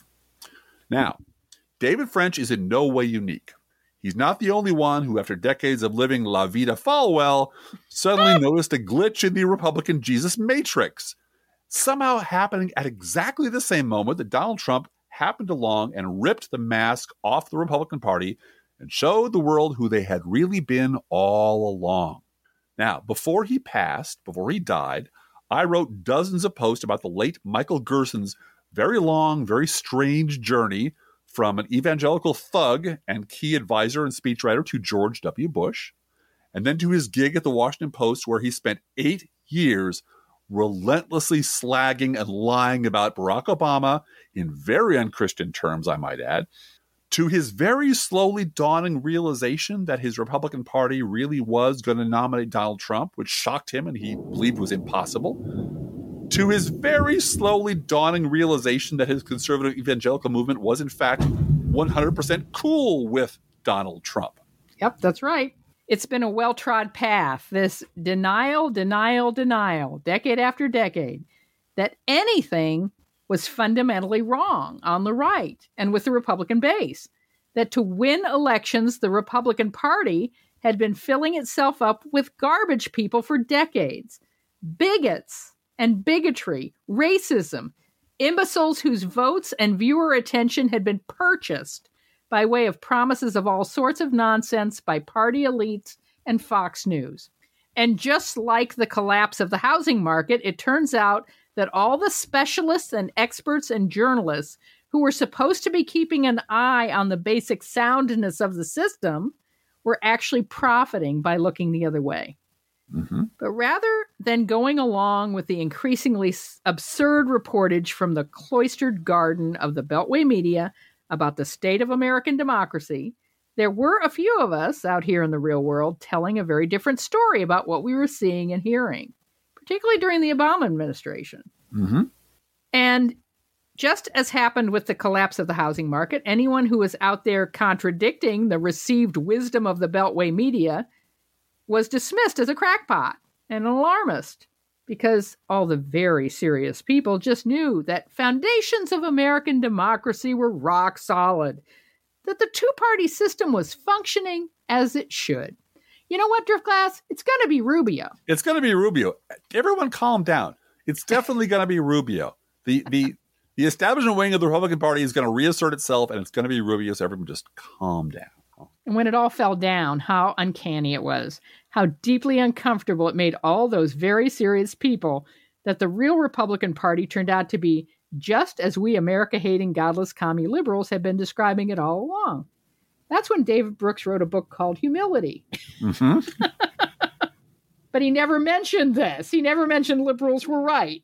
Now, David French is in no way unique. He's not the only one who, after decades of living La Vida Falwell, suddenly noticed a glitch in the Republican Jesus matrix, somehow happening at exactly the same moment that Donald Trump happened along and ripped the mask off the Republican Party and showed the world who they had really been all along. Now, before he died, I wrote dozens of posts about the late Michael Gerson's very long, very strange journey from an evangelical thug and key advisor and speechwriter to George W. Bush, and then to his gig at the Washington Post, where he spent 8 years relentlessly slagging and lying about Barack Obama in very unchristian terms, I might add, to his very slowly dawning realization that his Republican Party really was going to nominate Donald Trump, which shocked him and he believed was impossible, to his very slowly dawning realization that his conservative evangelical movement was, in fact, 100% cool with Donald Trump. Yep, that's right. It's been a well-trod path, this denial, decade after decade, that anything was fundamentally wrong on the right and with the Republican base, that to win elections, the Republican Party had been filling itself up with garbage people for decades, bigots and bigotry, racism, imbeciles whose votes and viewer attention had been purchased by way of promises of all sorts of nonsense by party elites and Fox News. And just like the collapse of the housing market, it turns out that all the specialists and experts and journalists who were supposed to be keeping an eye on the basic soundness of the system were actually profiting by looking the other way. Mm-hmm. But rather than going along with the increasingly absurd reportage from the cloistered garden of the Beltway media about the state of American democracy, there were a few of us out here in the real world telling a very different story about what we were seeing and hearing, particularly during the Obama administration. Mm-hmm. And just as happened with the collapse of the housing market, anyone who was out there contradicting the received wisdom of the Beltway media was dismissed as a crackpot and an alarmist, because all the very serious people just knew that foundations of American democracy were rock solid, that the two-party system was functioning as it should. You know what, Driftglass? It's going to be Rubio. It's going to be Rubio. Everyone calm down. It's definitely going to be Rubio. The establishment wing of the Republican Party is going to reassert itself, and it's going to be Rubio, so everyone just calm down. And when it all fell down, how uncanny it was, how deeply uncomfortable it made all those very serious people that the real Republican Party turned out to be just as we America-hating, godless commie liberals had been describing it all along. That's when David Brooks wrote a book called Humility. Mm-hmm. But he never mentioned this. He never mentioned liberals were right?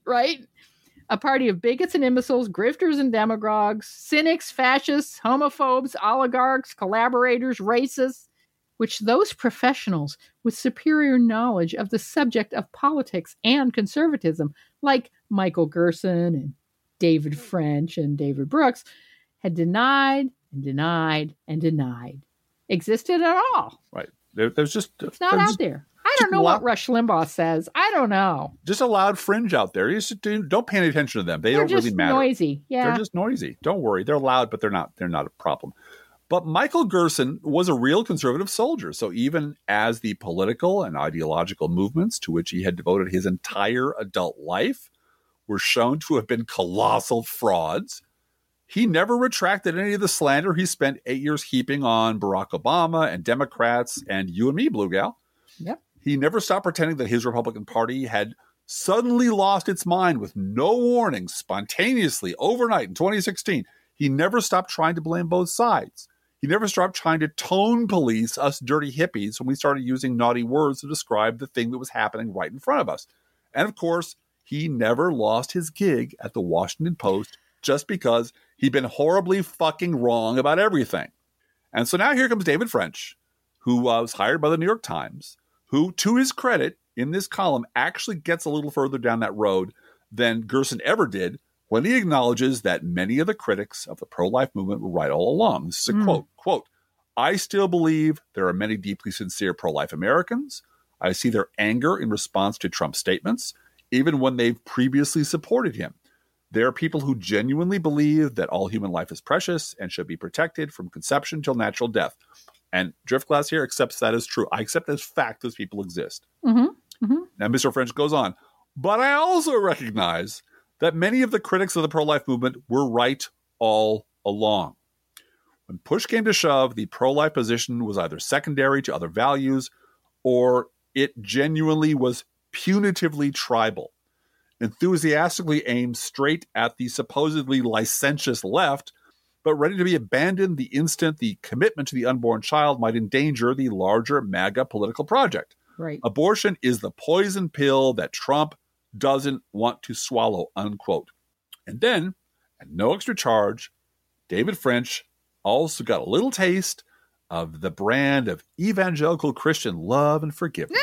A party of bigots and imbeciles, grifters and demagogues, cynics, fascists, homophobes, oligarchs, collaborators, racists, which those professionals with superior knowledge of the subject of politics and conservatism, like Michael Gerson and David French and David Brooks, had denied and denied and denied existed at all. Right. There's just... It's not out there. I don't know what Rush Limbaugh says. I don't know. Just a loud fringe out there. You just don't pay any attention to them. They're don't really matter. Noisy. Yeah. They're just noisy. Don't worry. They're loud, but they're not a problem. But Michael Gerson was a real conservative soldier. So even as the political and ideological movements to which he had devoted his entire adult life were shown to have been colossal frauds, he never retracted any of the slander he spent 8 years heaping on Barack Obama and Democrats and you and me, Blue Gal. Yep. He never stopped pretending that his Republican Party had suddenly lost its mind with no warning, spontaneously, overnight in 2016. He never stopped trying to blame both sides. He never stopped trying to tone police us dirty hippies when we started using naughty words to describe the thing that was happening right in front of us. And of course, he never lost his gig at the Washington Post just because he'd been horribly fucking wrong about everything. And so now here comes David French, who was hired by the New York Times, who, to his credit, in this column quote, gets a little further down that road than Gerson ever did when he acknowledges that many of the critics of the pro-life movement were right all along. This is a quote, I still believe there are many deeply sincere pro-life Americans. I see their anger in response to Trump's statements, even when they've previously supported him. There are people who genuinely believe that all human life is precious and should be protected from conception till natural death. And Driftglass here accepts that as true. I accept as fact those people exist. Mm-hmm. Mm-hmm. Now, Mr. French goes on, but I also recognize that many of the critics of the pro-life movement were right all along. When push came to shove, the pro-life position was either secondary to other values or it genuinely was punitively tribal, enthusiastically aimed straight at the supposedly licentious left, but ready to be abandoned the instant the commitment to the unborn child might endanger the larger MAGA political project. Right. Abortion is the poison pill that Trump doesn't want to swallow, unquote. And then, at no extra charge, David French also got a little taste of the brand of evangelical Christian love and forgiveness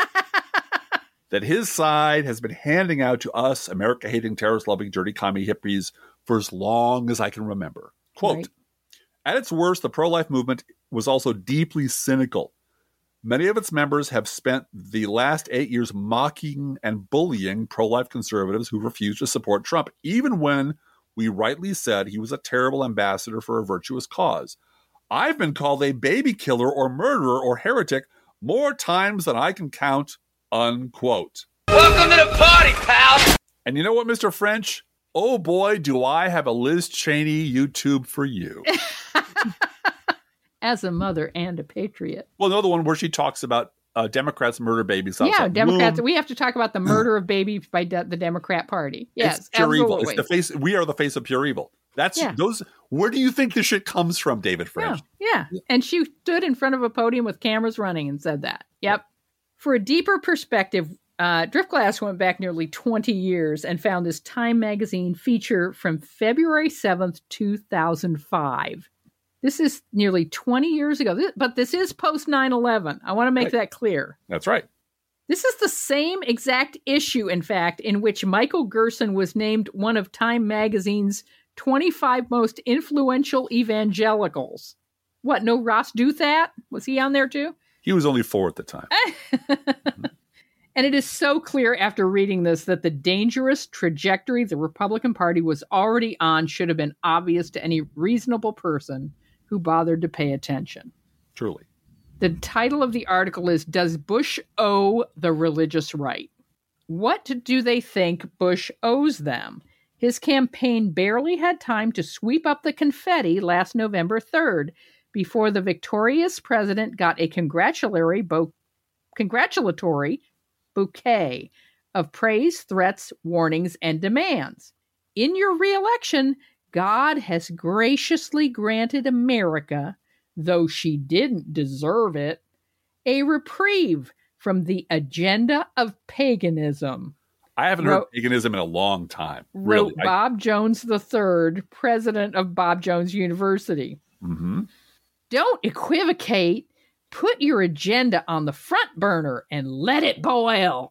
that his side has been handing out to us America-hating, terrorist-loving, dirty commie hippies for as long as I can remember. Quote, right. At its worst, the pro-life movement was also deeply cynical. Many of its members have spent the last 8 years mocking and bullying pro-life conservatives who refused to support Trump, even when we rightly said he was a terrible ambassador for a virtuous cause. I've been called a baby killer or murderer or heretic more times than I can count, unquote. Welcome to the party, pal! And you know what, Mr. French? Oh boy, do I have a Liz Cheney YouTube for you. As a mother and a patriot. Well, no, the one where she talks about Democrats murder babies. Yeah, Democrats. We have to talk about the murder of babies by the Democrat Party. Yes, it's pure evil. It's the face. We are the face of pure evil. That's those. Where do you think this shit comes from, David French? Yeah. And she stood in front of a podium with cameras running and said that. Yep. For a deeper perspective, Driftglass went back nearly 20 years and found this Time magazine feature from February 7th, 2005. This is nearly 20 years ago, but this is post 9/11. I want to make that clear. That's right. This is the same exact issue, in fact, in which Michael Gerson was named one of Time magazine's 25 most influential evangelicals. What, no Ross Douthat? Was he on there too? He was only 4 at the time. And it is so clear after reading this that the dangerous trajectory the Republican Party was already on should have been obvious to any reasonable person who bothered to pay attention. Truly. The title of the article is, Does Bush Owe the Religious Right? What do they think Bush owes them? His campaign barely had time to sweep up the confetti last November 3rd before the victorious president got a congratulatory bouquet of praise, threats, warnings, and demands. In your re-election, God has graciously granted America, though she didn't deserve it, a reprieve from the agenda of paganism. I haven't heard paganism in a long time. Wrote Bob Jones III, president of Bob Jones University. Mm-hmm. Don't equivocate. Put your agenda on the front burner and let it boil.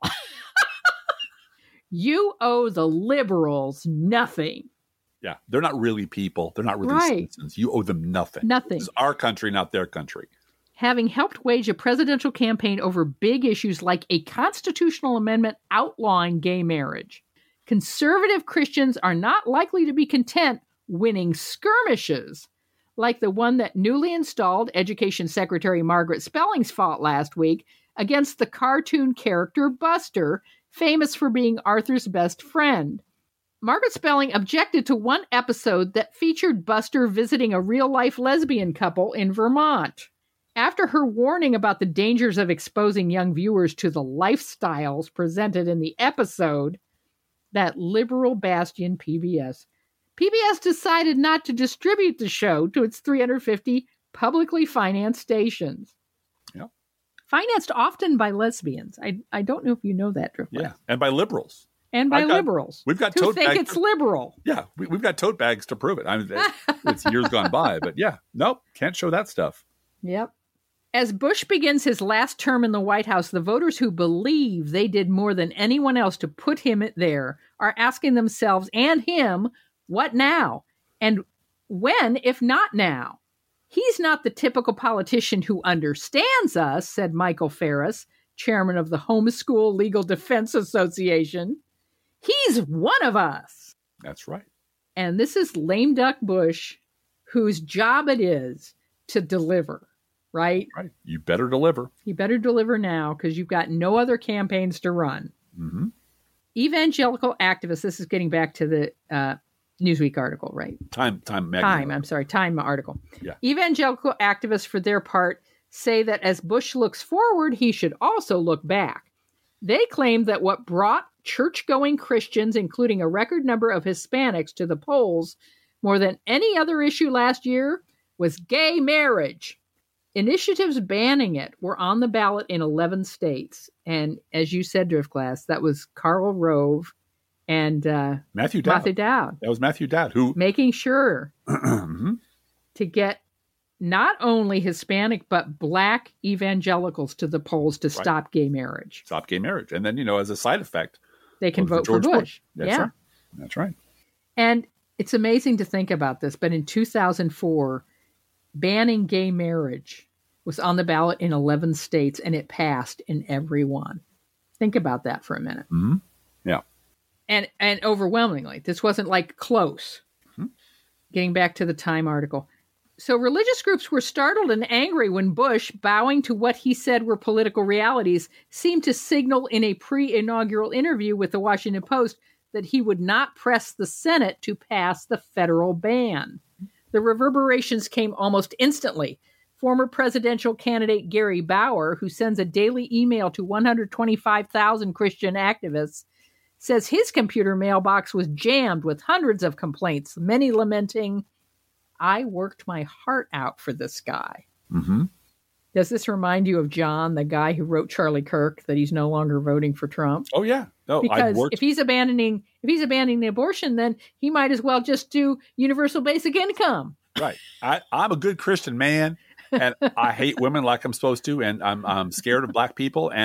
You owe the liberals nothing. Yeah, they're not really people. They're not really citizens. You owe them nothing. Nothing. This is our country, not their country. Having helped wage a presidential campaign over big issues like a constitutional amendment outlawing gay marriage, conservative Christians are not likely to be content winning skirmishes like the one that newly installed Education Secretary Margaret Spellings fought last week against the cartoon character Buster, famous for being Arthur's best friend. Margaret Spelling objected to one episode that featured Buster visiting a real-life lesbian couple in Vermont. After her warning about the dangers of exposing young viewers to the lifestyles presented in the episode, that liberal bastion PBS decided not to distribute the show to its 350 publicly financed stations. Yeah. Financed often by lesbians. I don't know if you know that, Driftway. Yeah, and by liberals. And by liberals. We've got who tote think bags. It's liberal. Yeah, we've got tote bags to prove it. I mean, it's years gone by, but yeah, nope, can't show that stuff. Yep. As Bush begins his last term in the White House, the voters who believe they did more than anyone else to put him there are asking themselves and him, what now? And when, if not now? He's not the typical politician who understands us, said Michael Farris, chairman of the Homeschool Legal Defense Association. He's one of us. That's right. And this is lame duck Bush, whose job it is to deliver, right? Right. You better deliver. You better deliver now because you've got no other campaigns to run. Mm-hmm. Evangelical activists, this is getting back to the Newsweek article, right? Time article. Yeah. Evangelical activists, for their part, say that as Bush looks forward, he should also look back. They claim that what brought church-going Christians, including a record number of Hispanics, to the polls more than any other issue last year was gay marriage. Initiatives banning it were on the ballot in 11 states. And as you said, Driftglass, that was Karl Rove and Matthew Dowd. That was Matthew Dowd, who making sure to get not only Hispanic but Black evangelicals to the polls to stop gay marriage. Stop gay marriage, and then as a side effect, they can vote for Bush. Right. That's right. And it's amazing to think about this, but in 2004, banning gay marriage was on the ballot in 11 states, and it passed in every one. Think about that for a minute. Mm-hmm. Yeah. And overwhelmingly, this wasn't like close. Mm-hmm. Getting back to the Time article. So religious groups were startled and angry when Bush, bowing to what he said were political realities, seemed to signal in a pre-inaugural interview with the Washington Post that he would not press the Senate to pass the federal ban. The reverberations came almost instantly. Former presidential candidate Gary Bauer, who sends a daily email to 125,000 Christian activists, says his computer mailbox was jammed with hundreds of complaints, many lamenting, "I worked my heart out for this guy." Mm-hmm. Does this remind you of John, the guy who wrote Charlie Kirk, that he's no longer voting for Trump? Oh, yeah. No, because if he's abandoning the abortion, then he might as well just do universal basic income. Right. I'm a good Christian man, and I hate women like I'm supposed to, and I'm scared of Black people, and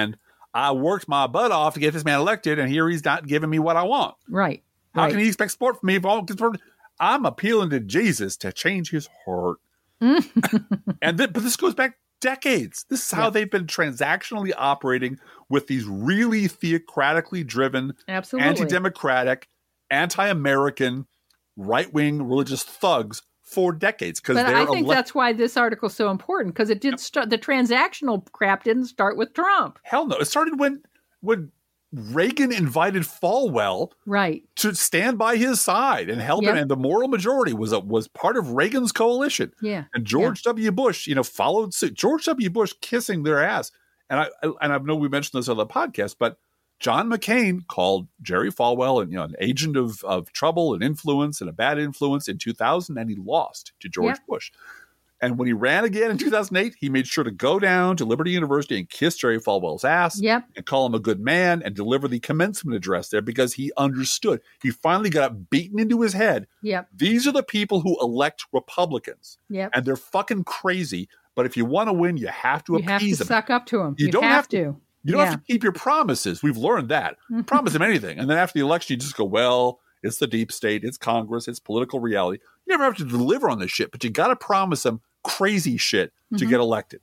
I worked my butt off to get this man elected, and here he's not giving me what I want. Right. How can he expect support from me if all I'm appealing to Jesus to change his heart? But this goes back decades. This is how they've been transactionally operating with these really theocratically driven, anti-democratic, anti-American, right-wing religious thugs for decades. But I think that's why this article is so important, because it did start. The transactional crap didn't start with Trump. Hell no. It started when Reagan invited Falwell to stand by his side and help him, and the moral majority was part of Reagan's coalition. Yeah. And George W. Bush, followed suit. George W. Bush kissing their ass. And I know we mentioned this on the podcast, but John McCain called Jerry Falwell an agent of trouble and influence and a bad influence in 2000, and he lost to George Bush. And when he ran again in 2008, he made sure to go down to Liberty University and kiss Jerry Falwell's ass and call him a good man and deliver the commencement address there, because he understood. He finally got it beaten into his head. These are the people who elect Republicans. And they're fucking crazy. But if you want to win, you have to appease them. You have to suck up to them. You don't have to. You don't have to keep your promises. We've learned that. Promise them anything. And then after the election, you just go, well, it's the deep state, it's Congress, it's political reality. You never have to deliver on this shit, but you got to promise them crazy shit to get elected.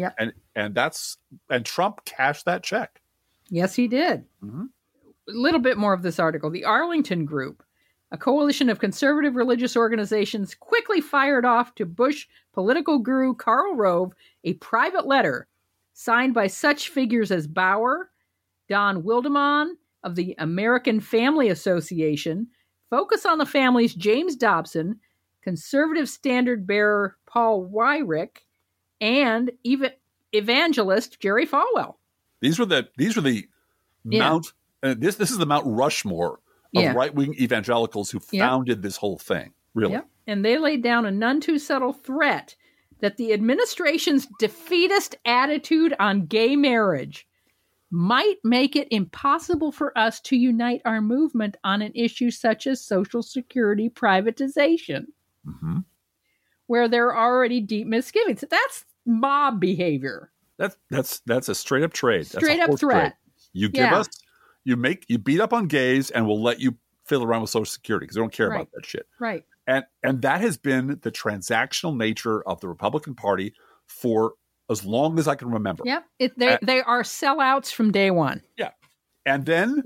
And Trump cashed that check. Yes, he did. A little bit more of this article. The Arlington Group, a coalition of conservative religious organizations, quickly fired off to Bush political guru Karl Rove a private letter signed by such figures as Bauer, Don Wildeman of the American Family Association, Focus on the Family's James Dobson, conservative standard bearer Paul Weyrich, and evangelist Jerry Falwell. These were the Mount. This is the Mount Rushmore of right-wing evangelicals who founded this whole thing. Really, and they laid down a none too subtle threat that the administration's defeatist attitude on gay marriage might make it impossible for us to unite our movement on an issue such as Social Security privatization, where there are already deep misgivings. That's mob behavior. That's a straight up trade. Straight up threat. Trade. You give us, you beat up on gays, and we'll let you fiddle around with Social Security because they don't care about that shit. Right. And that has been the transactional nature of the Republican Party for as long as I can remember. Yep. They are sellouts from day one. Yeah. And then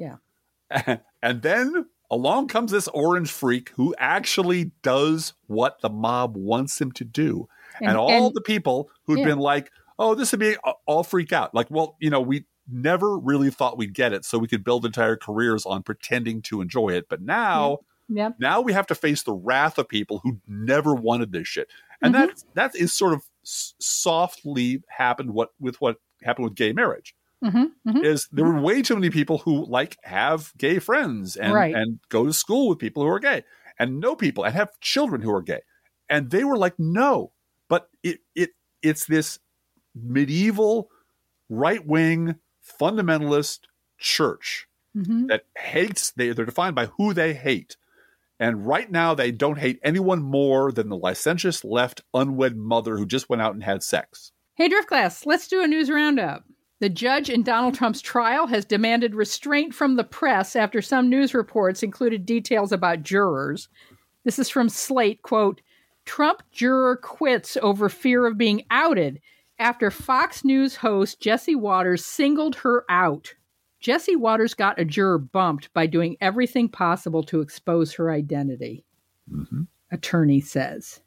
along comes this orange freak who actually does what the mob wants him to do. And all the people who'd been like, oh, this would be all freak out. Like, well, we never really thought we'd get it, so we could build entire careers on pretending to enjoy it. But now... Now we have to face the wrath of people who never wanted this shit. And that is sort of softly happened with what happened with gay marriage. Is there were way too many people who have gay friends and go to school with people who are gay and know people and have children who are gay. And they were like, no, but it's this medieval right-wing fundamentalist church that hates, they're defined by who they hate. And right now, they don't hate anyone more than the licentious left unwed mother who just went out and had sex. Hey, Driftglass, let's do a news roundup. The judge in Donald Trump's trial has demanded restraint from the press after some news reports included details about jurors. This is from Slate, quote, Trump juror quits over fear of being outed after Fox News host Jesse Waters singled her out. Jesse Waters got a juror bumped by doing everything possible to expose her identity, attorney says.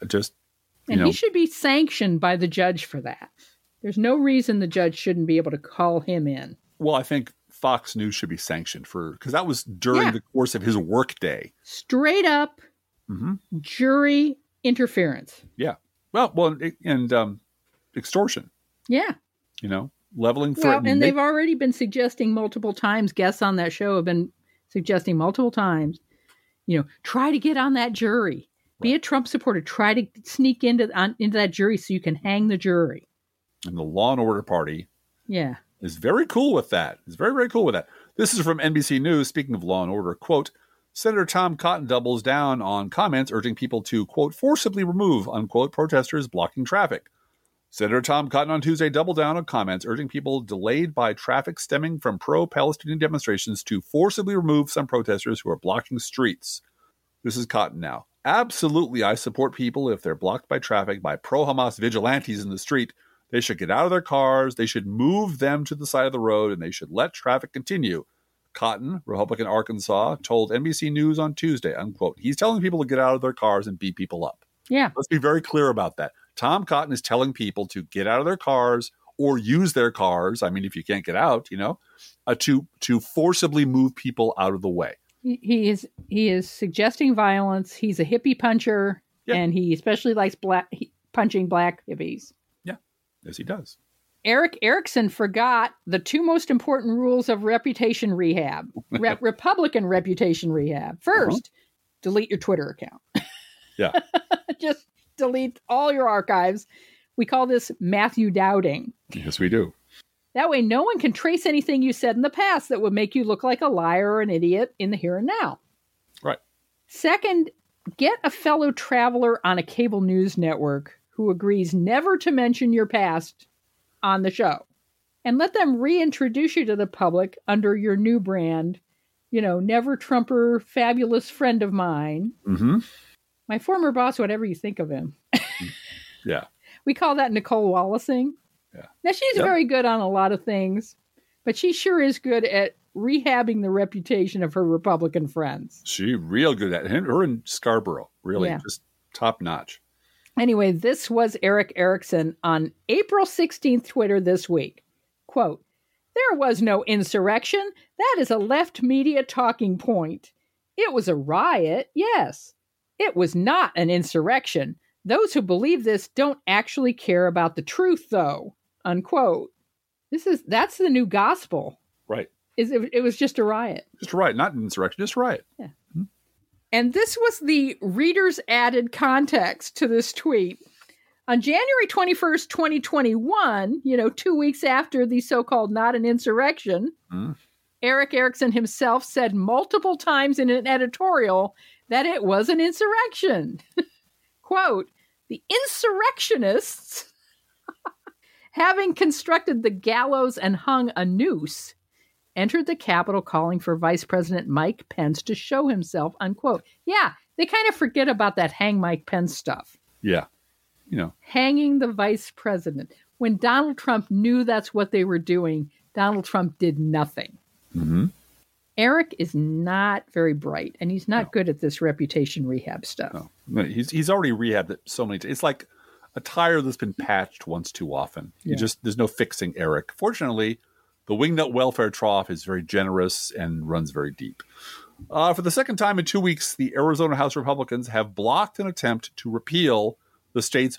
He should be sanctioned by the judge for that. There's no reason the judge shouldn't be able to call him in. Well, I think Fox News should be sanctioned because that was during the course of his workday. Straight up jury interference. Yeah. Well, and extortion. Yeah. Leveling threat. And they've already been suggesting multiple times, guests on that show have been suggesting multiple times, try to get on that jury. Be a Trump supporter. Try to sneak into that jury so you can hang the jury. And the Law and Order Party is very cool with that. It's very, very cool with that. This is from NBC News. Speaking of law and order, quote, Senator Tom Cotton doubles down on comments urging people to, quote, forcibly remove, unquote, protesters blocking traffic. Senator Tom Cotton on Tuesday doubled down on comments urging people delayed by traffic stemming from pro-Palestinian demonstrations to forcibly remove some protesters who are blocking streets. This is Cotton now. Absolutely, I support people if they're blocked by traffic by pro-Hamas vigilantes in the street. They should get out of their cars, they should move them to the side of the road, and they should let traffic continue. Cotton, Republican Arkansas, told NBC News on Tuesday, unquote. He's telling people to get out of their cars and beat people up. Yeah. Let's be very clear about that. Tom Cotton is telling people to get out of their cars or use their cars. I mean, if you can't get out, to forcibly move people out of the way. He is suggesting violence. He's a hippie puncher, and he especially likes punching black hippies. Yeah, yes, he does. Eric Erickson forgot the two most important rules of reputation rehab, Republican reputation rehab. First, delete your Twitter account. Yeah. Just delete all your archives. We call this Matthew Dowding. Yes, we do. That way, no one can trace anything you said in the past that would make you look like a liar or an idiot in the here and now. Right. Second, get a fellow traveler on a cable news network who agrees never to mention your past on the show. And let them reintroduce you to the public under your new brand, Never Trumper, fabulous friend of mine. Mm-hmm. My former boss, whatever you think of him. Yeah. We call that Nicole Wallacing. Yeah. Now, she's very good on a lot of things, but she sure is good at rehabbing the reputation of her Republican friends. She real good at it. Her and Scarborough, really, just top notch. Anyway, this was Eric Erickson on April 16th Twitter this week. Quote, "There was no insurrection. That is a left media talking point. It was a riot, yes. It was not an insurrection. Those who believe this don't actually care about the truth, though." Unquote. That's the new gospel. Right. It was just a riot. Just a riot, not an insurrection, just a riot. Yeah. Mm-hmm. And this was the reader's added context to this tweet. On January 21st, 2021, 2 weeks after the so-called not an insurrection, Eric Erickson himself said multiple times in an editorial that it was an insurrection. Quote, "The insurrectionists, having constructed the gallows and hung a noose, entered the Capitol calling for Vice President Mike Pence to show himself," unquote. Yeah, they kind of forget about that hang Mike Pence stuff. Yeah. Hanging the vice president. When Donald Trump knew that's what they were doing, Donald Trump did nothing. Mm-hmm. Eric is not very bright, and he's not good at this reputation rehab stuff. No. He's already rehabbed it so many times. It's like a tire that's been patched once too often. There's no fixing Eric. Fortunately, the Wingnut Welfare Trough is very generous and runs very deep. For the second time in 2 weeks, the Arizona House Republicans have blocked an attempt to repeal the state's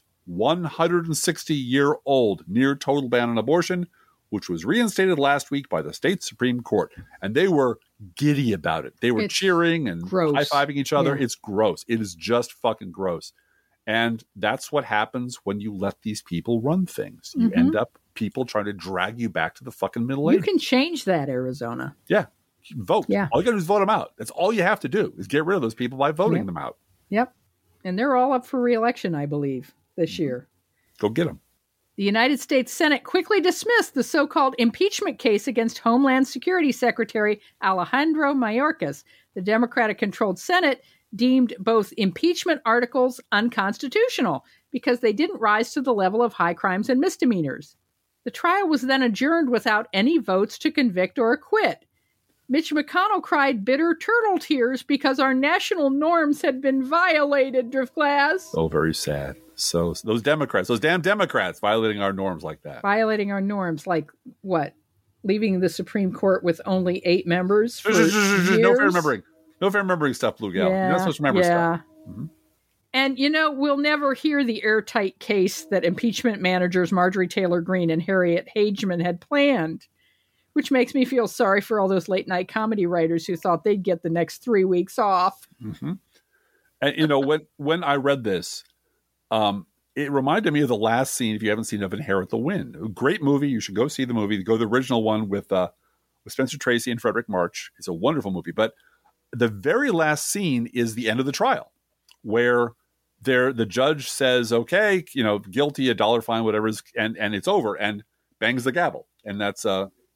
160-year-old near total ban on abortion, which was reinstated last week by the state Supreme Court. And they were giddy about it. They were cheering and high-fiving each other. Yeah. It's gross. It is just fucking gross. And that's what happens when you let these people run things. You end up people trying to drag you back to the fucking Middle Ages. You can change that, Arizona. Yeah. Vote. Yeah. All you got to do is vote them out. That's all you have to do is get rid of those people by voting them out. Yep. And they're all up for re-election, I believe, this year. Go get them. The United States Senate quickly dismissed the so-called impeachment case against Homeland Security Secretary Alejandro Mayorkas. The Democratic-controlled Senate deemed both impeachment articles unconstitutional because they didn't rise to the level of high crimes and misdemeanors. The trial was then adjourned without any votes to convict or acquit. Mitch McConnell cried bitter turtle tears because our national norms had been violated, Driftglass. Oh, very sad. So those Democrats, those damn Democrats violating our norms like that. Violating our norms like what? Leaving the Supreme Court with only 8 members for years? No fair remembering. No fair remembering stuff, Blue Gal. You're not supposed to remember stuff. Mm-hmm. And, we'll never hear the airtight case that impeachment managers Marjorie Taylor Greene and Harriet Hageman had planned, which makes me feel sorry for all those late-night comedy writers who thought they'd get the next 3 weeks off. Mm-hmm. And, when I read this, it reminded me of the last scene, if you haven't seen, of Inherit the Wind. A great movie. You should go see the movie. Go to the original one with Spencer Tracy and Frederick March. It's a wonderful movie. But the very last scene is the end of the trial, where the judge says, okay, guilty, $1 fine, whatever, and it's over, and bangs the gavel. And that's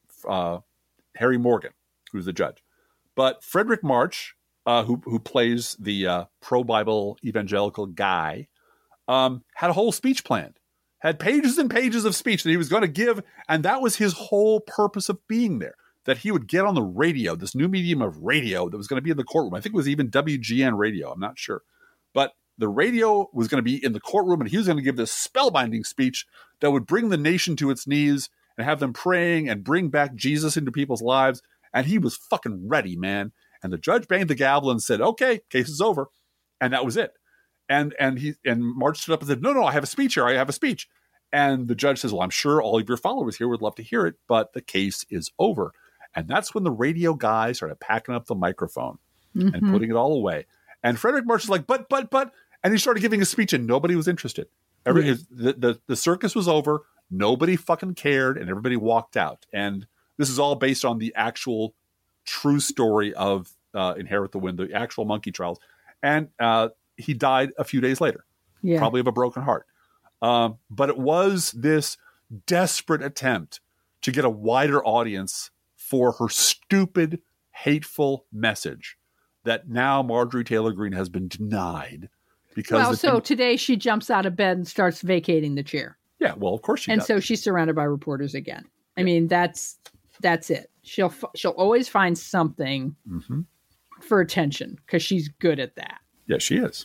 Harry Morgan, who's the judge. But Frederick March, who plays the pro-Bible evangelical guy, had a whole speech planned, had pages and pages of speech that he was going to give, and that was his whole purpose of being there, that he would get on the radio, this new medium of radio that was going to be in the courtroom. I think it was even WGN radio, I'm not sure. But the radio was going to be in the courtroom, and he was going to give this spellbinding speech that would bring the nation to its knees and have them praying and bring back Jesus into people's lives. And he was fucking ready, man. And the judge banged the gavel and said, okay, case is over. And that was it. And March stood up and said, no, I have a speech here. I have a speech. And the judge says, well, I'm sure all of your followers here would love to hear it, but the case is over. And that's when the radio guy started packing up the microphone and putting it all away. And Frederick March is like, but, and he started giving a speech and nobody was interested. The circus was over. Nobody fucking cared, and everybody walked out. And this is all based on the actual true story of Inherit the Wind, the actual monkey trials. And he died a few days later, probably of a broken heart. But it was this desperate attempt to get a wider audience for her stupid, hateful message that now Marjorie Taylor Greene has been denied. Because today she jumps out of bed and starts vacating the chair. Yeah, well, of course she does. And so she's surrounded by reporters again. I mean, that's it. She'll always find something for attention because she's good at that. Yeah, she is.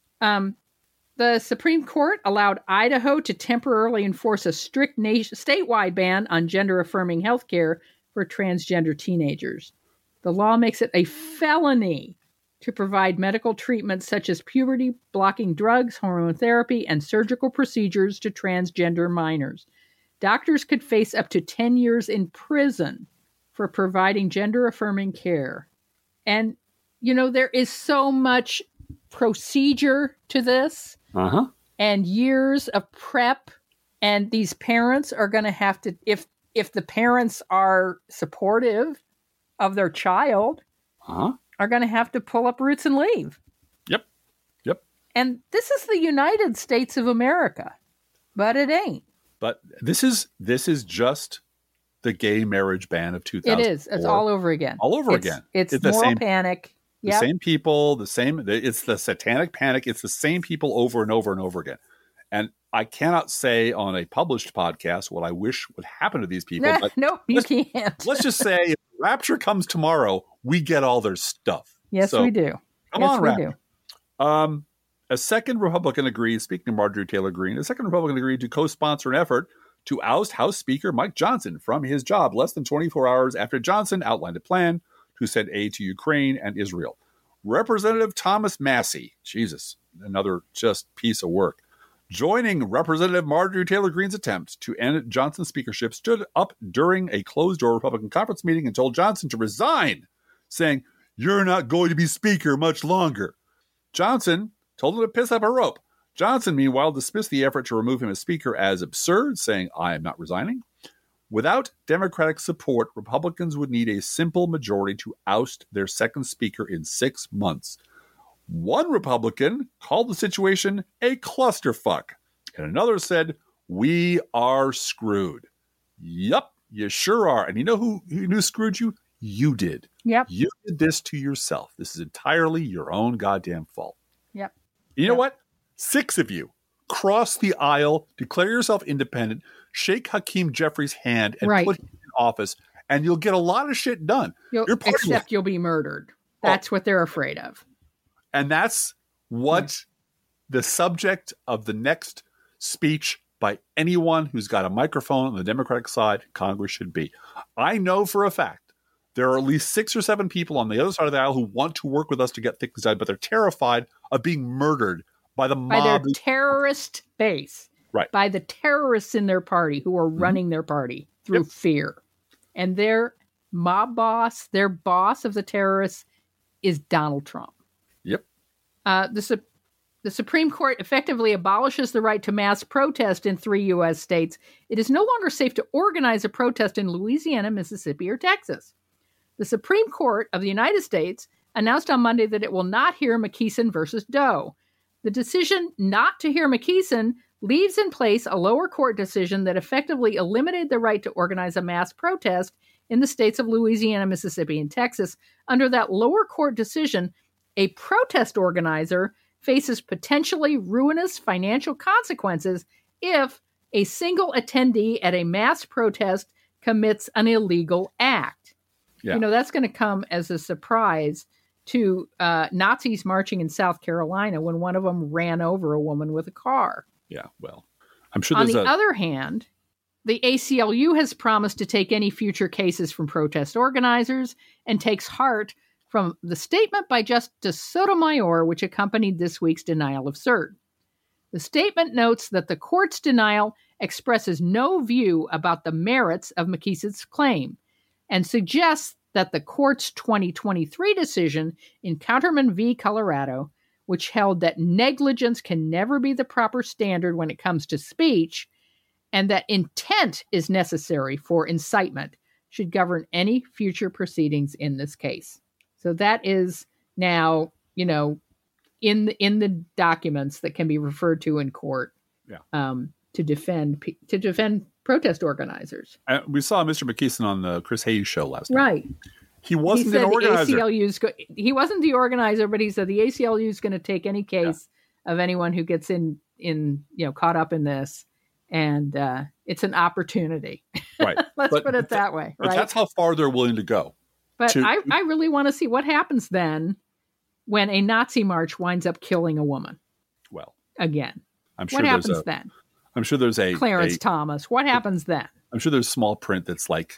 The Supreme Court allowed Idaho to temporarily enforce a strict statewide ban on gender-affirming health care for transgender teenagers. The law makes it a felony to provide medical treatments such as puberty-blocking drugs, hormone therapy, and surgical procedures to transgender minors. Doctors could face up to 10 years in prison for providing gender-affirming care. And, there is so much procedure to this and years of prep. And these parents are going to have to, if the parents are supportive of their child, are going to have to pull up roots and leave. Yep. And this is the United States of America, but it ain't. But this is just the gay marriage ban of 2000. It is. It's all over again. All over again. It's moral panic. The same people, it's the satanic panic. It's the same people over and over and over again. And I cannot say on a published podcast what I wish would happen to these people. But no, you can't. Let's just say if Rapture comes tomorrow, we get all their stuff. Yes, we do. Come on, Rapture. A second Republican agreed, speaking of Marjorie Taylor Greene, to co-sponsor an effort to oust House Speaker Mike Johnson from his job less than 24 hours after Johnson outlined a plan to send aid to Ukraine and Israel. Representative Thomas Massey, Jesus, another just piece of work, joining Representative Marjorie Taylor Greene's attempt to end Johnson's speakership, stood up during a closed-door Republican conference meeting and told Johnson to resign, saying, "You're not going to be speaker much longer." Johnson told him to piss up a rope. Johnson, meanwhile, dismissed the effort to remove him as speaker as absurd, saying, "I am not resigning." Without Democratic support, Republicans would need a simple majority to oust their second speaker in 6 months. One Republican called the situation a clusterfuck, and another said, "We are screwed." Yup, you sure are. And you know who screwed you? You did. Yep. You did this to yourself. This is entirely your own goddamn fault. Yep. You know what? 6 of you cross the aisle, declare yourself independent, shake Hakeem Jeffries' hand, and put him in office, and you'll get a lot of shit done. Except you'll be murdered. That's what they're afraid of. And that's what the subject of the next speech by anyone who's got a microphone on the Democratic side of Congress should be. I know for a fact there are at least 6 or 7 people on the other side of the aisle who want to work with us to get things done, but they're terrified of being murdered by the mob. By their terrorist base. Right. By the terrorists in their party who are running their party through fear. And their mob boss, their boss of the terrorists is Donald Trump. Yep. The Supreme Court effectively abolishes the right to mass protest in 3 U.S. states. It is no longer safe to organize a protest in Louisiana, Mississippi, or Texas. The Supreme Court of the United States announced on Monday that it will not hear McKeeson versus Doe. The decision not to hear McKeeson leaves in place a lower court decision that effectively eliminated the right to organize a mass protest in the states of Louisiana, Mississippi, and Texas. Under that lower court decision, a protest organizer faces potentially ruinous financial consequences if a single attendee at a mass protest commits an illegal act. Yeah. That's going to come as a surprise to Nazis marching in South Carolina when one of them ran over a woman with a car. Yeah, well, I'm sure On the other hand, the ACLU has promised to take any future cases from protest organizers and takes heart from the statement by Justice Sotomayor, which accompanied this week's denial of cert. The statement notes that the court's denial expresses no view about the merits of McKeeson's claim and suggests that the court's 2023 decision in Counterman v. Colorado, which held that negligence can never be the proper standard when it comes to speech, and that intent is necessary for incitement, should govern any future proceedings in this case. So that is now, in the documents that can be referred to in court, to defend protest organizers. We saw Mr. McKeeson on the Chris Hayes show last night. Right. He wasn't an organizer. He wasn't the organizer, but he said the ACLU is going to take any case of anyone who gets in caught up in this, and it's an opportunity. Right. Let's put it that way. But right? that's how far they're willing to go. But I really want to see what happens then when a Nazi march winds up killing a woman. Well, again, I'm sure what happens then? I'm sure there's Clarence Thomas. What happens then? I'm sure there's small print that's like,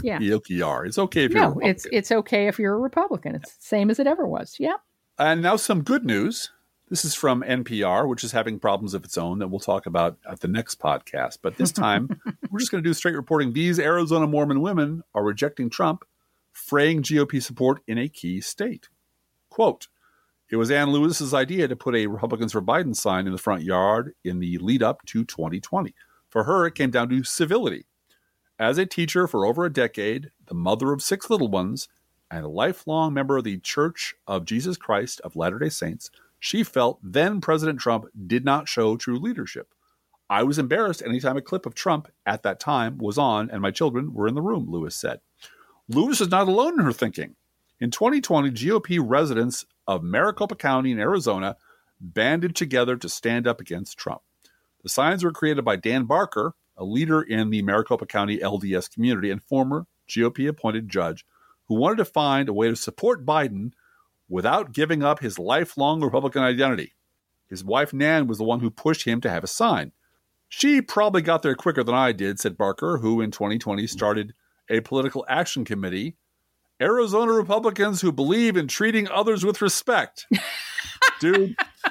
EOKR. It's okay if you're a Republican. It's okay if you're a Republican. It's the same as it ever was. Yeah. And now some good news. This is from NPR, which is having problems of its own that we'll talk about at the next podcast. But this time, we're just going to do straight reporting. These Arizona Mormon women are rejecting Trump, fraying GOP support in a key state. Quote, it was Ann Lewis's idea to put a Republicans for Biden sign in the front yard in the lead up to 2020. For her, it came down to civility. As a teacher for over a decade, the mother of 6 little ones, and a lifelong member of the Church of Jesus Christ of Latter-day Saints, she felt then President Trump did not show true leadership. I was embarrassed anytime a clip of Trump at that time was on and my children were in the room, Lewis said. Lewis is not alone in her thinking. In 2020, GOP residents of Maricopa County in Arizona banded together to stand up against Trump. The signs were created by Dan Barker, a leader in the Maricopa County LDS community and former GOP-appointed judge who wanted to find a way to support Biden without giving up his lifelong Republican identity. His wife, Nan, was the one who pushed him to have a sign. She probably got there quicker than I did, said Barker, who in 2020 started a political action committee, Arizona Republicans who believe in treating others with respect. Dude.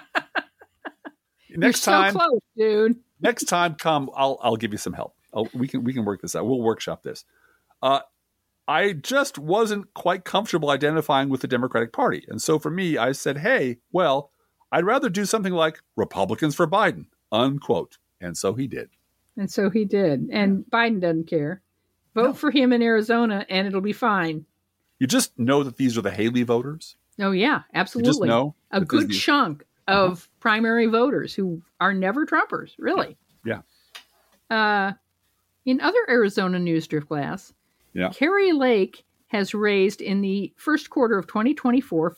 You're so close, dude. Next time, come. I'll give you some help. We can work this out. We'll workshop this. I just wasn't quite comfortable identifying with the Democratic Party, and so for me, I said, "Hey, well, I'd rather do something like Republicans for Biden." Unquote. And so he did. And Biden doesn't care. Vote for him in Arizona, and it'll be fine. You just know that these are the Haley voters. Oh yeah, absolutely. You just know a good chunk of primary voters who are never Trumpers, really. Yeah. In other Arizona news, Driftglass, Kari Lake has raised in the first quarter of 2024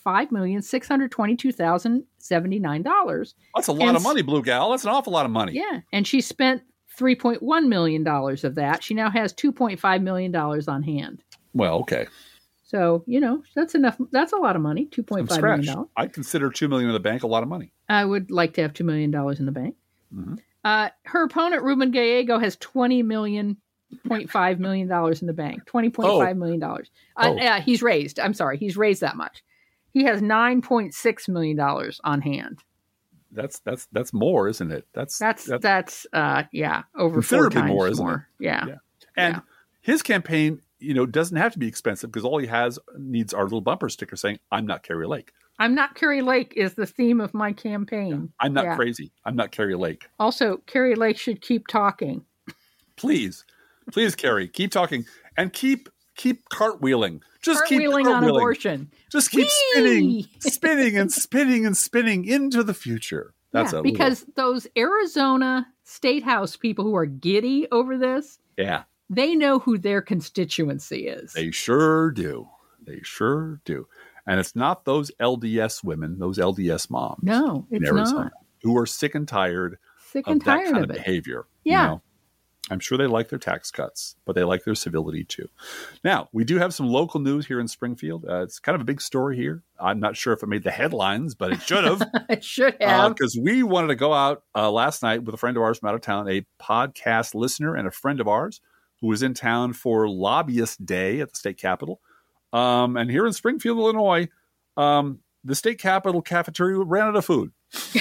$5,622,079. That's a lot of money, Blue Gal. That's an awful lot of money. Yeah, and she spent $3.1 million of that. She now has $2.5 million on hand. Well, okay. So, that's enough. That's a lot of money, $2.5 million. I consider $2 million in the bank a lot of money. I would like to have $2 million in the bank. Mm-hmm. Her opponent, Ruben Gallego, has $20.5 million in the bank. $20.5 million. He's raised. I'm sorry. He's raised that much. He has $9.6 million on hand. That's more, isn't it? That's over 4 times more, isn't more. It? Yeah. And his campaign, doesn't have to be expensive because all he needs are little bumper stickers saying, "I'm not Kari Lake." I'm not Kari Lake is the theme of my campaign. Yeah. I'm not crazy. I'm not Kari Lake. Also, Kari Lake should keep talking. Please, Kari, keep talking and keep cartwheeling. Just cartwheeling keep on abortion. Just keep spinning and spinning and spinning into the future. because those Arizona State House people who are giddy over this, they know who their constituency is. They sure do. They sure do. And it's not those LDS women, those LDS moms. No, it's Arizona, not. Who are sick and tired of that kind of behavior. Yeah. You know? I'm sure they like their tax cuts, but they like their civility too. Now, we do have some local news here in Springfield. It's kind of a big story here. I'm not sure if it made the headlines, but it should have. It should have. Because we wanted to go out last night with a friend of ours from out of town, a podcast listener and a friend of ours who was in town for Lobbyist Day at the state capitol. And here in Springfield, Illinois, the state capitol cafeteria ran out of food.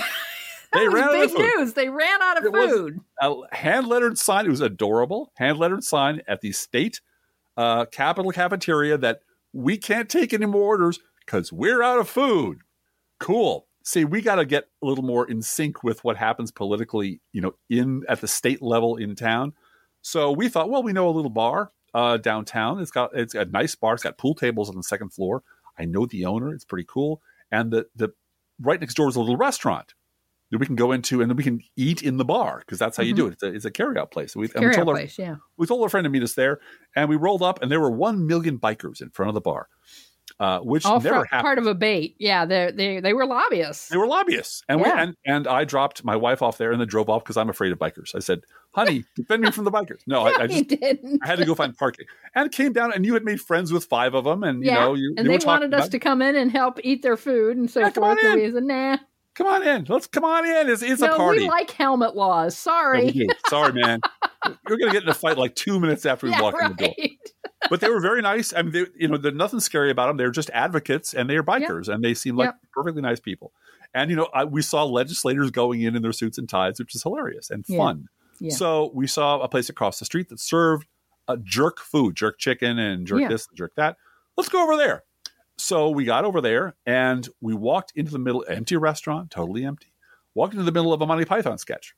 That was big news. They ran out of food. A hand-lettered sign. It was adorable. Hand-lettered sign at the state capitol cafeteria that we can't take any more orders because we're out of food. Cool. See, we got to get a little more in sync with what happens politically, at the state level in town. So we thought, well, we know a little bar downtown. It's a nice bar. It's got pool tables on the second floor. I know the owner. It's pretty cool. And the right next door is a little restaurant that we can go into, and then we can eat in the bar because that's how you do it. It's a carryout place. We told our friend to meet us there, and we rolled up, and there were 1 million bikers in front of the bar, which all never happened. Part of a bait. Yeah, they were lobbyists. They were lobbyists, and and I dropped my wife off there and then drove off because I'm afraid of bikers. I said, "Honey, defend me from the bikers." No, I just didn't. I had to go find parking, and came down, and you had made friends with 5 of them, and and they wanted us to come in and help eat their food and so forth. And we said, "Nah." Come on in. Let's come on in. It's a party. We like helmet laws. Sorry. No, we do. Sorry, man. We're going to get in a fight like 2 minutes after we walk in the door. But they were very nice. I mean, there's nothing scary about them. They're just advocates, and they are bikers, and they seem like perfectly nice people. And, we saw legislators going in their suits and ties, which is hilarious and fun. Yeah. So we saw a place across the street that served jerk food, jerk chicken and jerk this, jerk that. Let's go over there. So we got over there and we walked into the middle, empty restaurant, totally empty. Walked into the middle of a Monty Python sketch,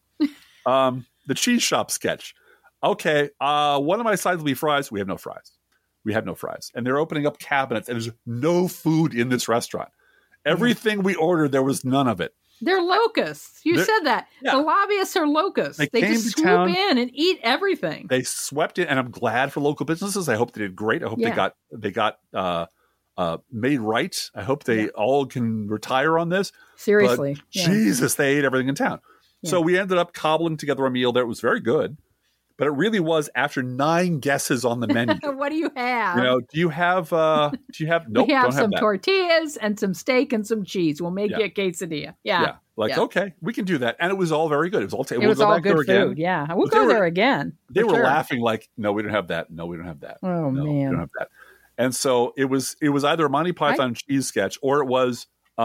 the cheese shop sketch. Okay, one of my sides will be fries. We have no fries. And they're opening up cabinets and there's no food in this restaurant. Everything we ordered, there was none of it. They're locusts. You said that. Yeah. The lobbyists are locusts. They just swoop in and eat everything. They swept in, and I'm glad for local businesses. I hope they did great. I hope they got made right. I hope they all can retire on this. Seriously. But Jesus, they ate everything in town. Yeah. So we ended up cobbling together a meal there. It was very good. But it really was after 9 guesses on the menu. What do you have? Do you have nope, we have some tortillas and some steak and some cheese. We'll make you a quesadilla. Yeah. Okay, we can do that. And it was all very good. It was all it was all good food. Again. Yeah. We'll go there again. They were laughing like, no, we don't have that. No, we don't have that. Oh, no, man. We don't have that. And so it was either a Monty Python cheese sketch or it was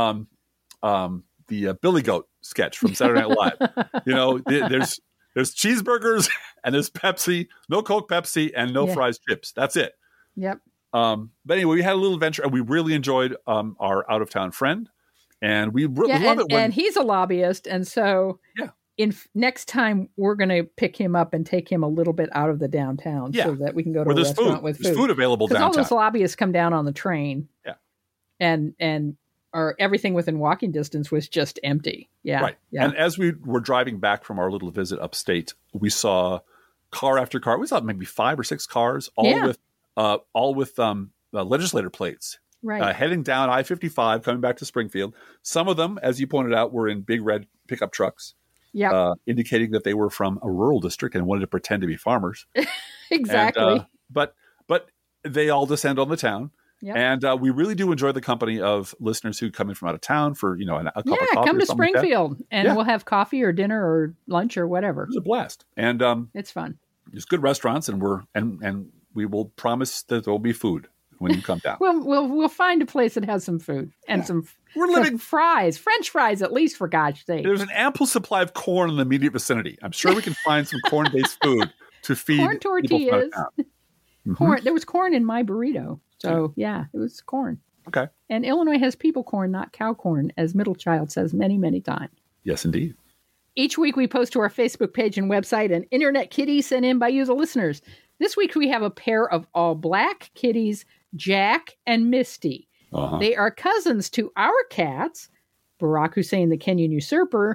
the Billy Goat sketch from Saturday Night Live. There's cheeseburgers and there's Pepsi, no Coke Pepsi, and no fries chips. That's it. Yep. But anyway, we had a little adventure and we really enjoyed our out of town friend. And we love it. And he's a lobbyist. And so next time we're going to pick him up and take him a little bit out of the downtown so that we can go to a restaurant with food. There's food available downtown. Because all those lobbyists come down on the train. Yeah. And everything within walking distance was just empty. Yeah. Right. Yeah. And as we were driving back from our little visit upstate, we saw car after car. We saw maybe 5 or 6 cars, all with legislator plates. Right. Heading down I-55, coming back to Springfield. Some of them, as you pointed out, were in big red pickup trucks. Yeah, indicating that they were from a rural district and wanted to pretend to be farmers. Exactly. And, but they all descend on the town. Yep. And we really do enjoy the company of listeners who come in from out of town for, a cup of coffee. Yeah, come to Springfield and we'll have coffee or dinner or lunch or whatever. It's a blast. And it's fun. There's good restaurants and we will promise that there will be food when you come down. We'll find a place that has some food and some fries, French fries, at least, for God's sake. There's an ample supply of corn in the immediate vicinity. I'm sure we can find some corn-based food to feed corn tortillas. Corn. There was corn in my burrito. So it was corn. Okay. And Illinois has people corn, not cow corn, as Middle Child says many, many times. Yes, indeed. Each week we post to our Facebook page and website an internet kitty sent in by you, the listeners. This week we have a pair of all black kitties, Jack and Misty. Uh-huh. They are cousins to our cats, Barack Hussein the Kenyan usurper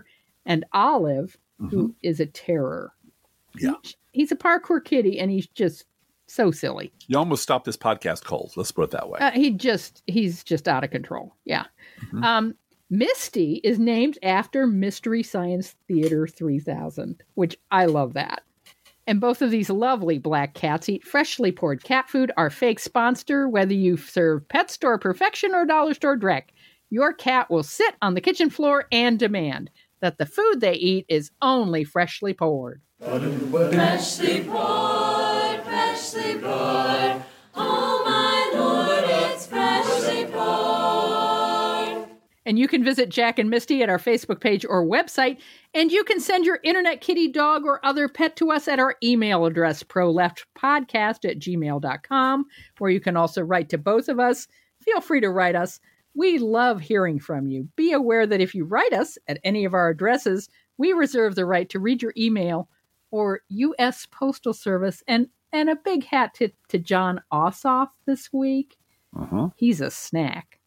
and Olive, who is a terror. Yeah. He's a parkour kitty, and he's just so silly. You almost stopped this podcast cold. Let's put it that way. He's just out of control. Yeah. Misty is named after Mystery Science Theater 3000, which I love that. And both of these lovely black cats eat freshly poured cat food, our fake sponsor, whether you serve Pet Store Perfection or Dollar Store Dreck. Your cat will sit on the kitchen floor and demand that the food they eat is only freshly poured. Freshly poured, freshly poured. Oh, my Lord, it's freshly poured. And you can visit Jack and Misty at our Facebook page or website, and you can send your internet kitty, dog, or other pet to us at our email address, proleftpodcast@gmail.com, where you can also write to both of us. Feel free to write us. We love hearing from you. Be aware that if you write us at any of our addresses, we reserve the right to read your email or U.S. Postal Service. And a big hat to John Ossoff this week. He's a snack.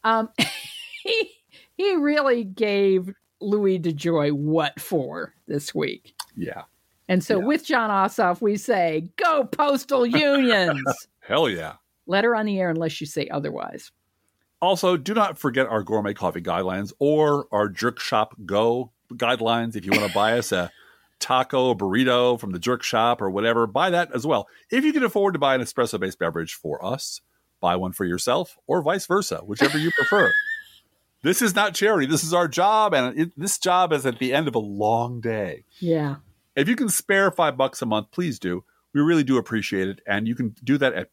He really gave Louis DeJoy what for this week. Yeah. And so with John Ossoff, we say, go postal unions. Hell yeah. Letter on the air unless you say otherwise. Also, do not forget our gourmet coffee guidelines or our Jerk Shop Go guidelines. If you want to buy us a taco, burrito from the Jerk Shop or whatever, buy that as well. If you can afford to buy an espresso-based beverage for us, buy one for yourself or vice versa, whichever you prefer. This is not charity. This is our job, and this job is at the end of a long day. Yeah. If you can spare $5 a month, please do. We really do appreciate it, and you can do that at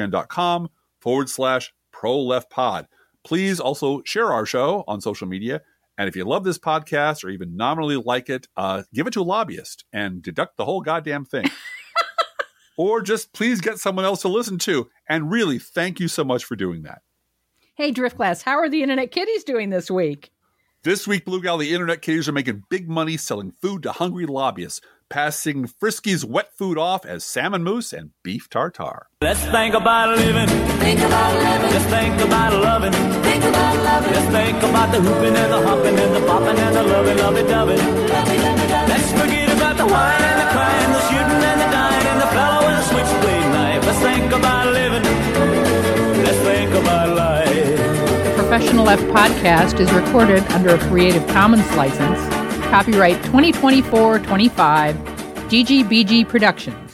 patreon.com/ProLeftPod. Please also share our show on social media. And if you love this podcast or even nominally like it, give it to a lobbyist and deduct the whole goddamn thing. Or just please get someone else to listen to. And really, thank you so much for doing that. Hey, Driftglass, how are the Internet Kitties doing this week? This week, Blue Gal, the Internet Kitties are making big money selling food to hungry lobbyists, passing Frisky's wet food off as salmon mousse and beef tartare. Let's think about living. Think about living. Let's think about loving. Think about loving. Let's think about the hooping and the hopping and the popping and the lovey-dovey. Let's forget about the wine and the crying, the shooting and the dying, and the fellow with the switchblade knife. Let's think about living. Let's think about life. The Professional Left podcast is recorded under a Creative Commons license. Copyright 2024-25, GGBG Productions.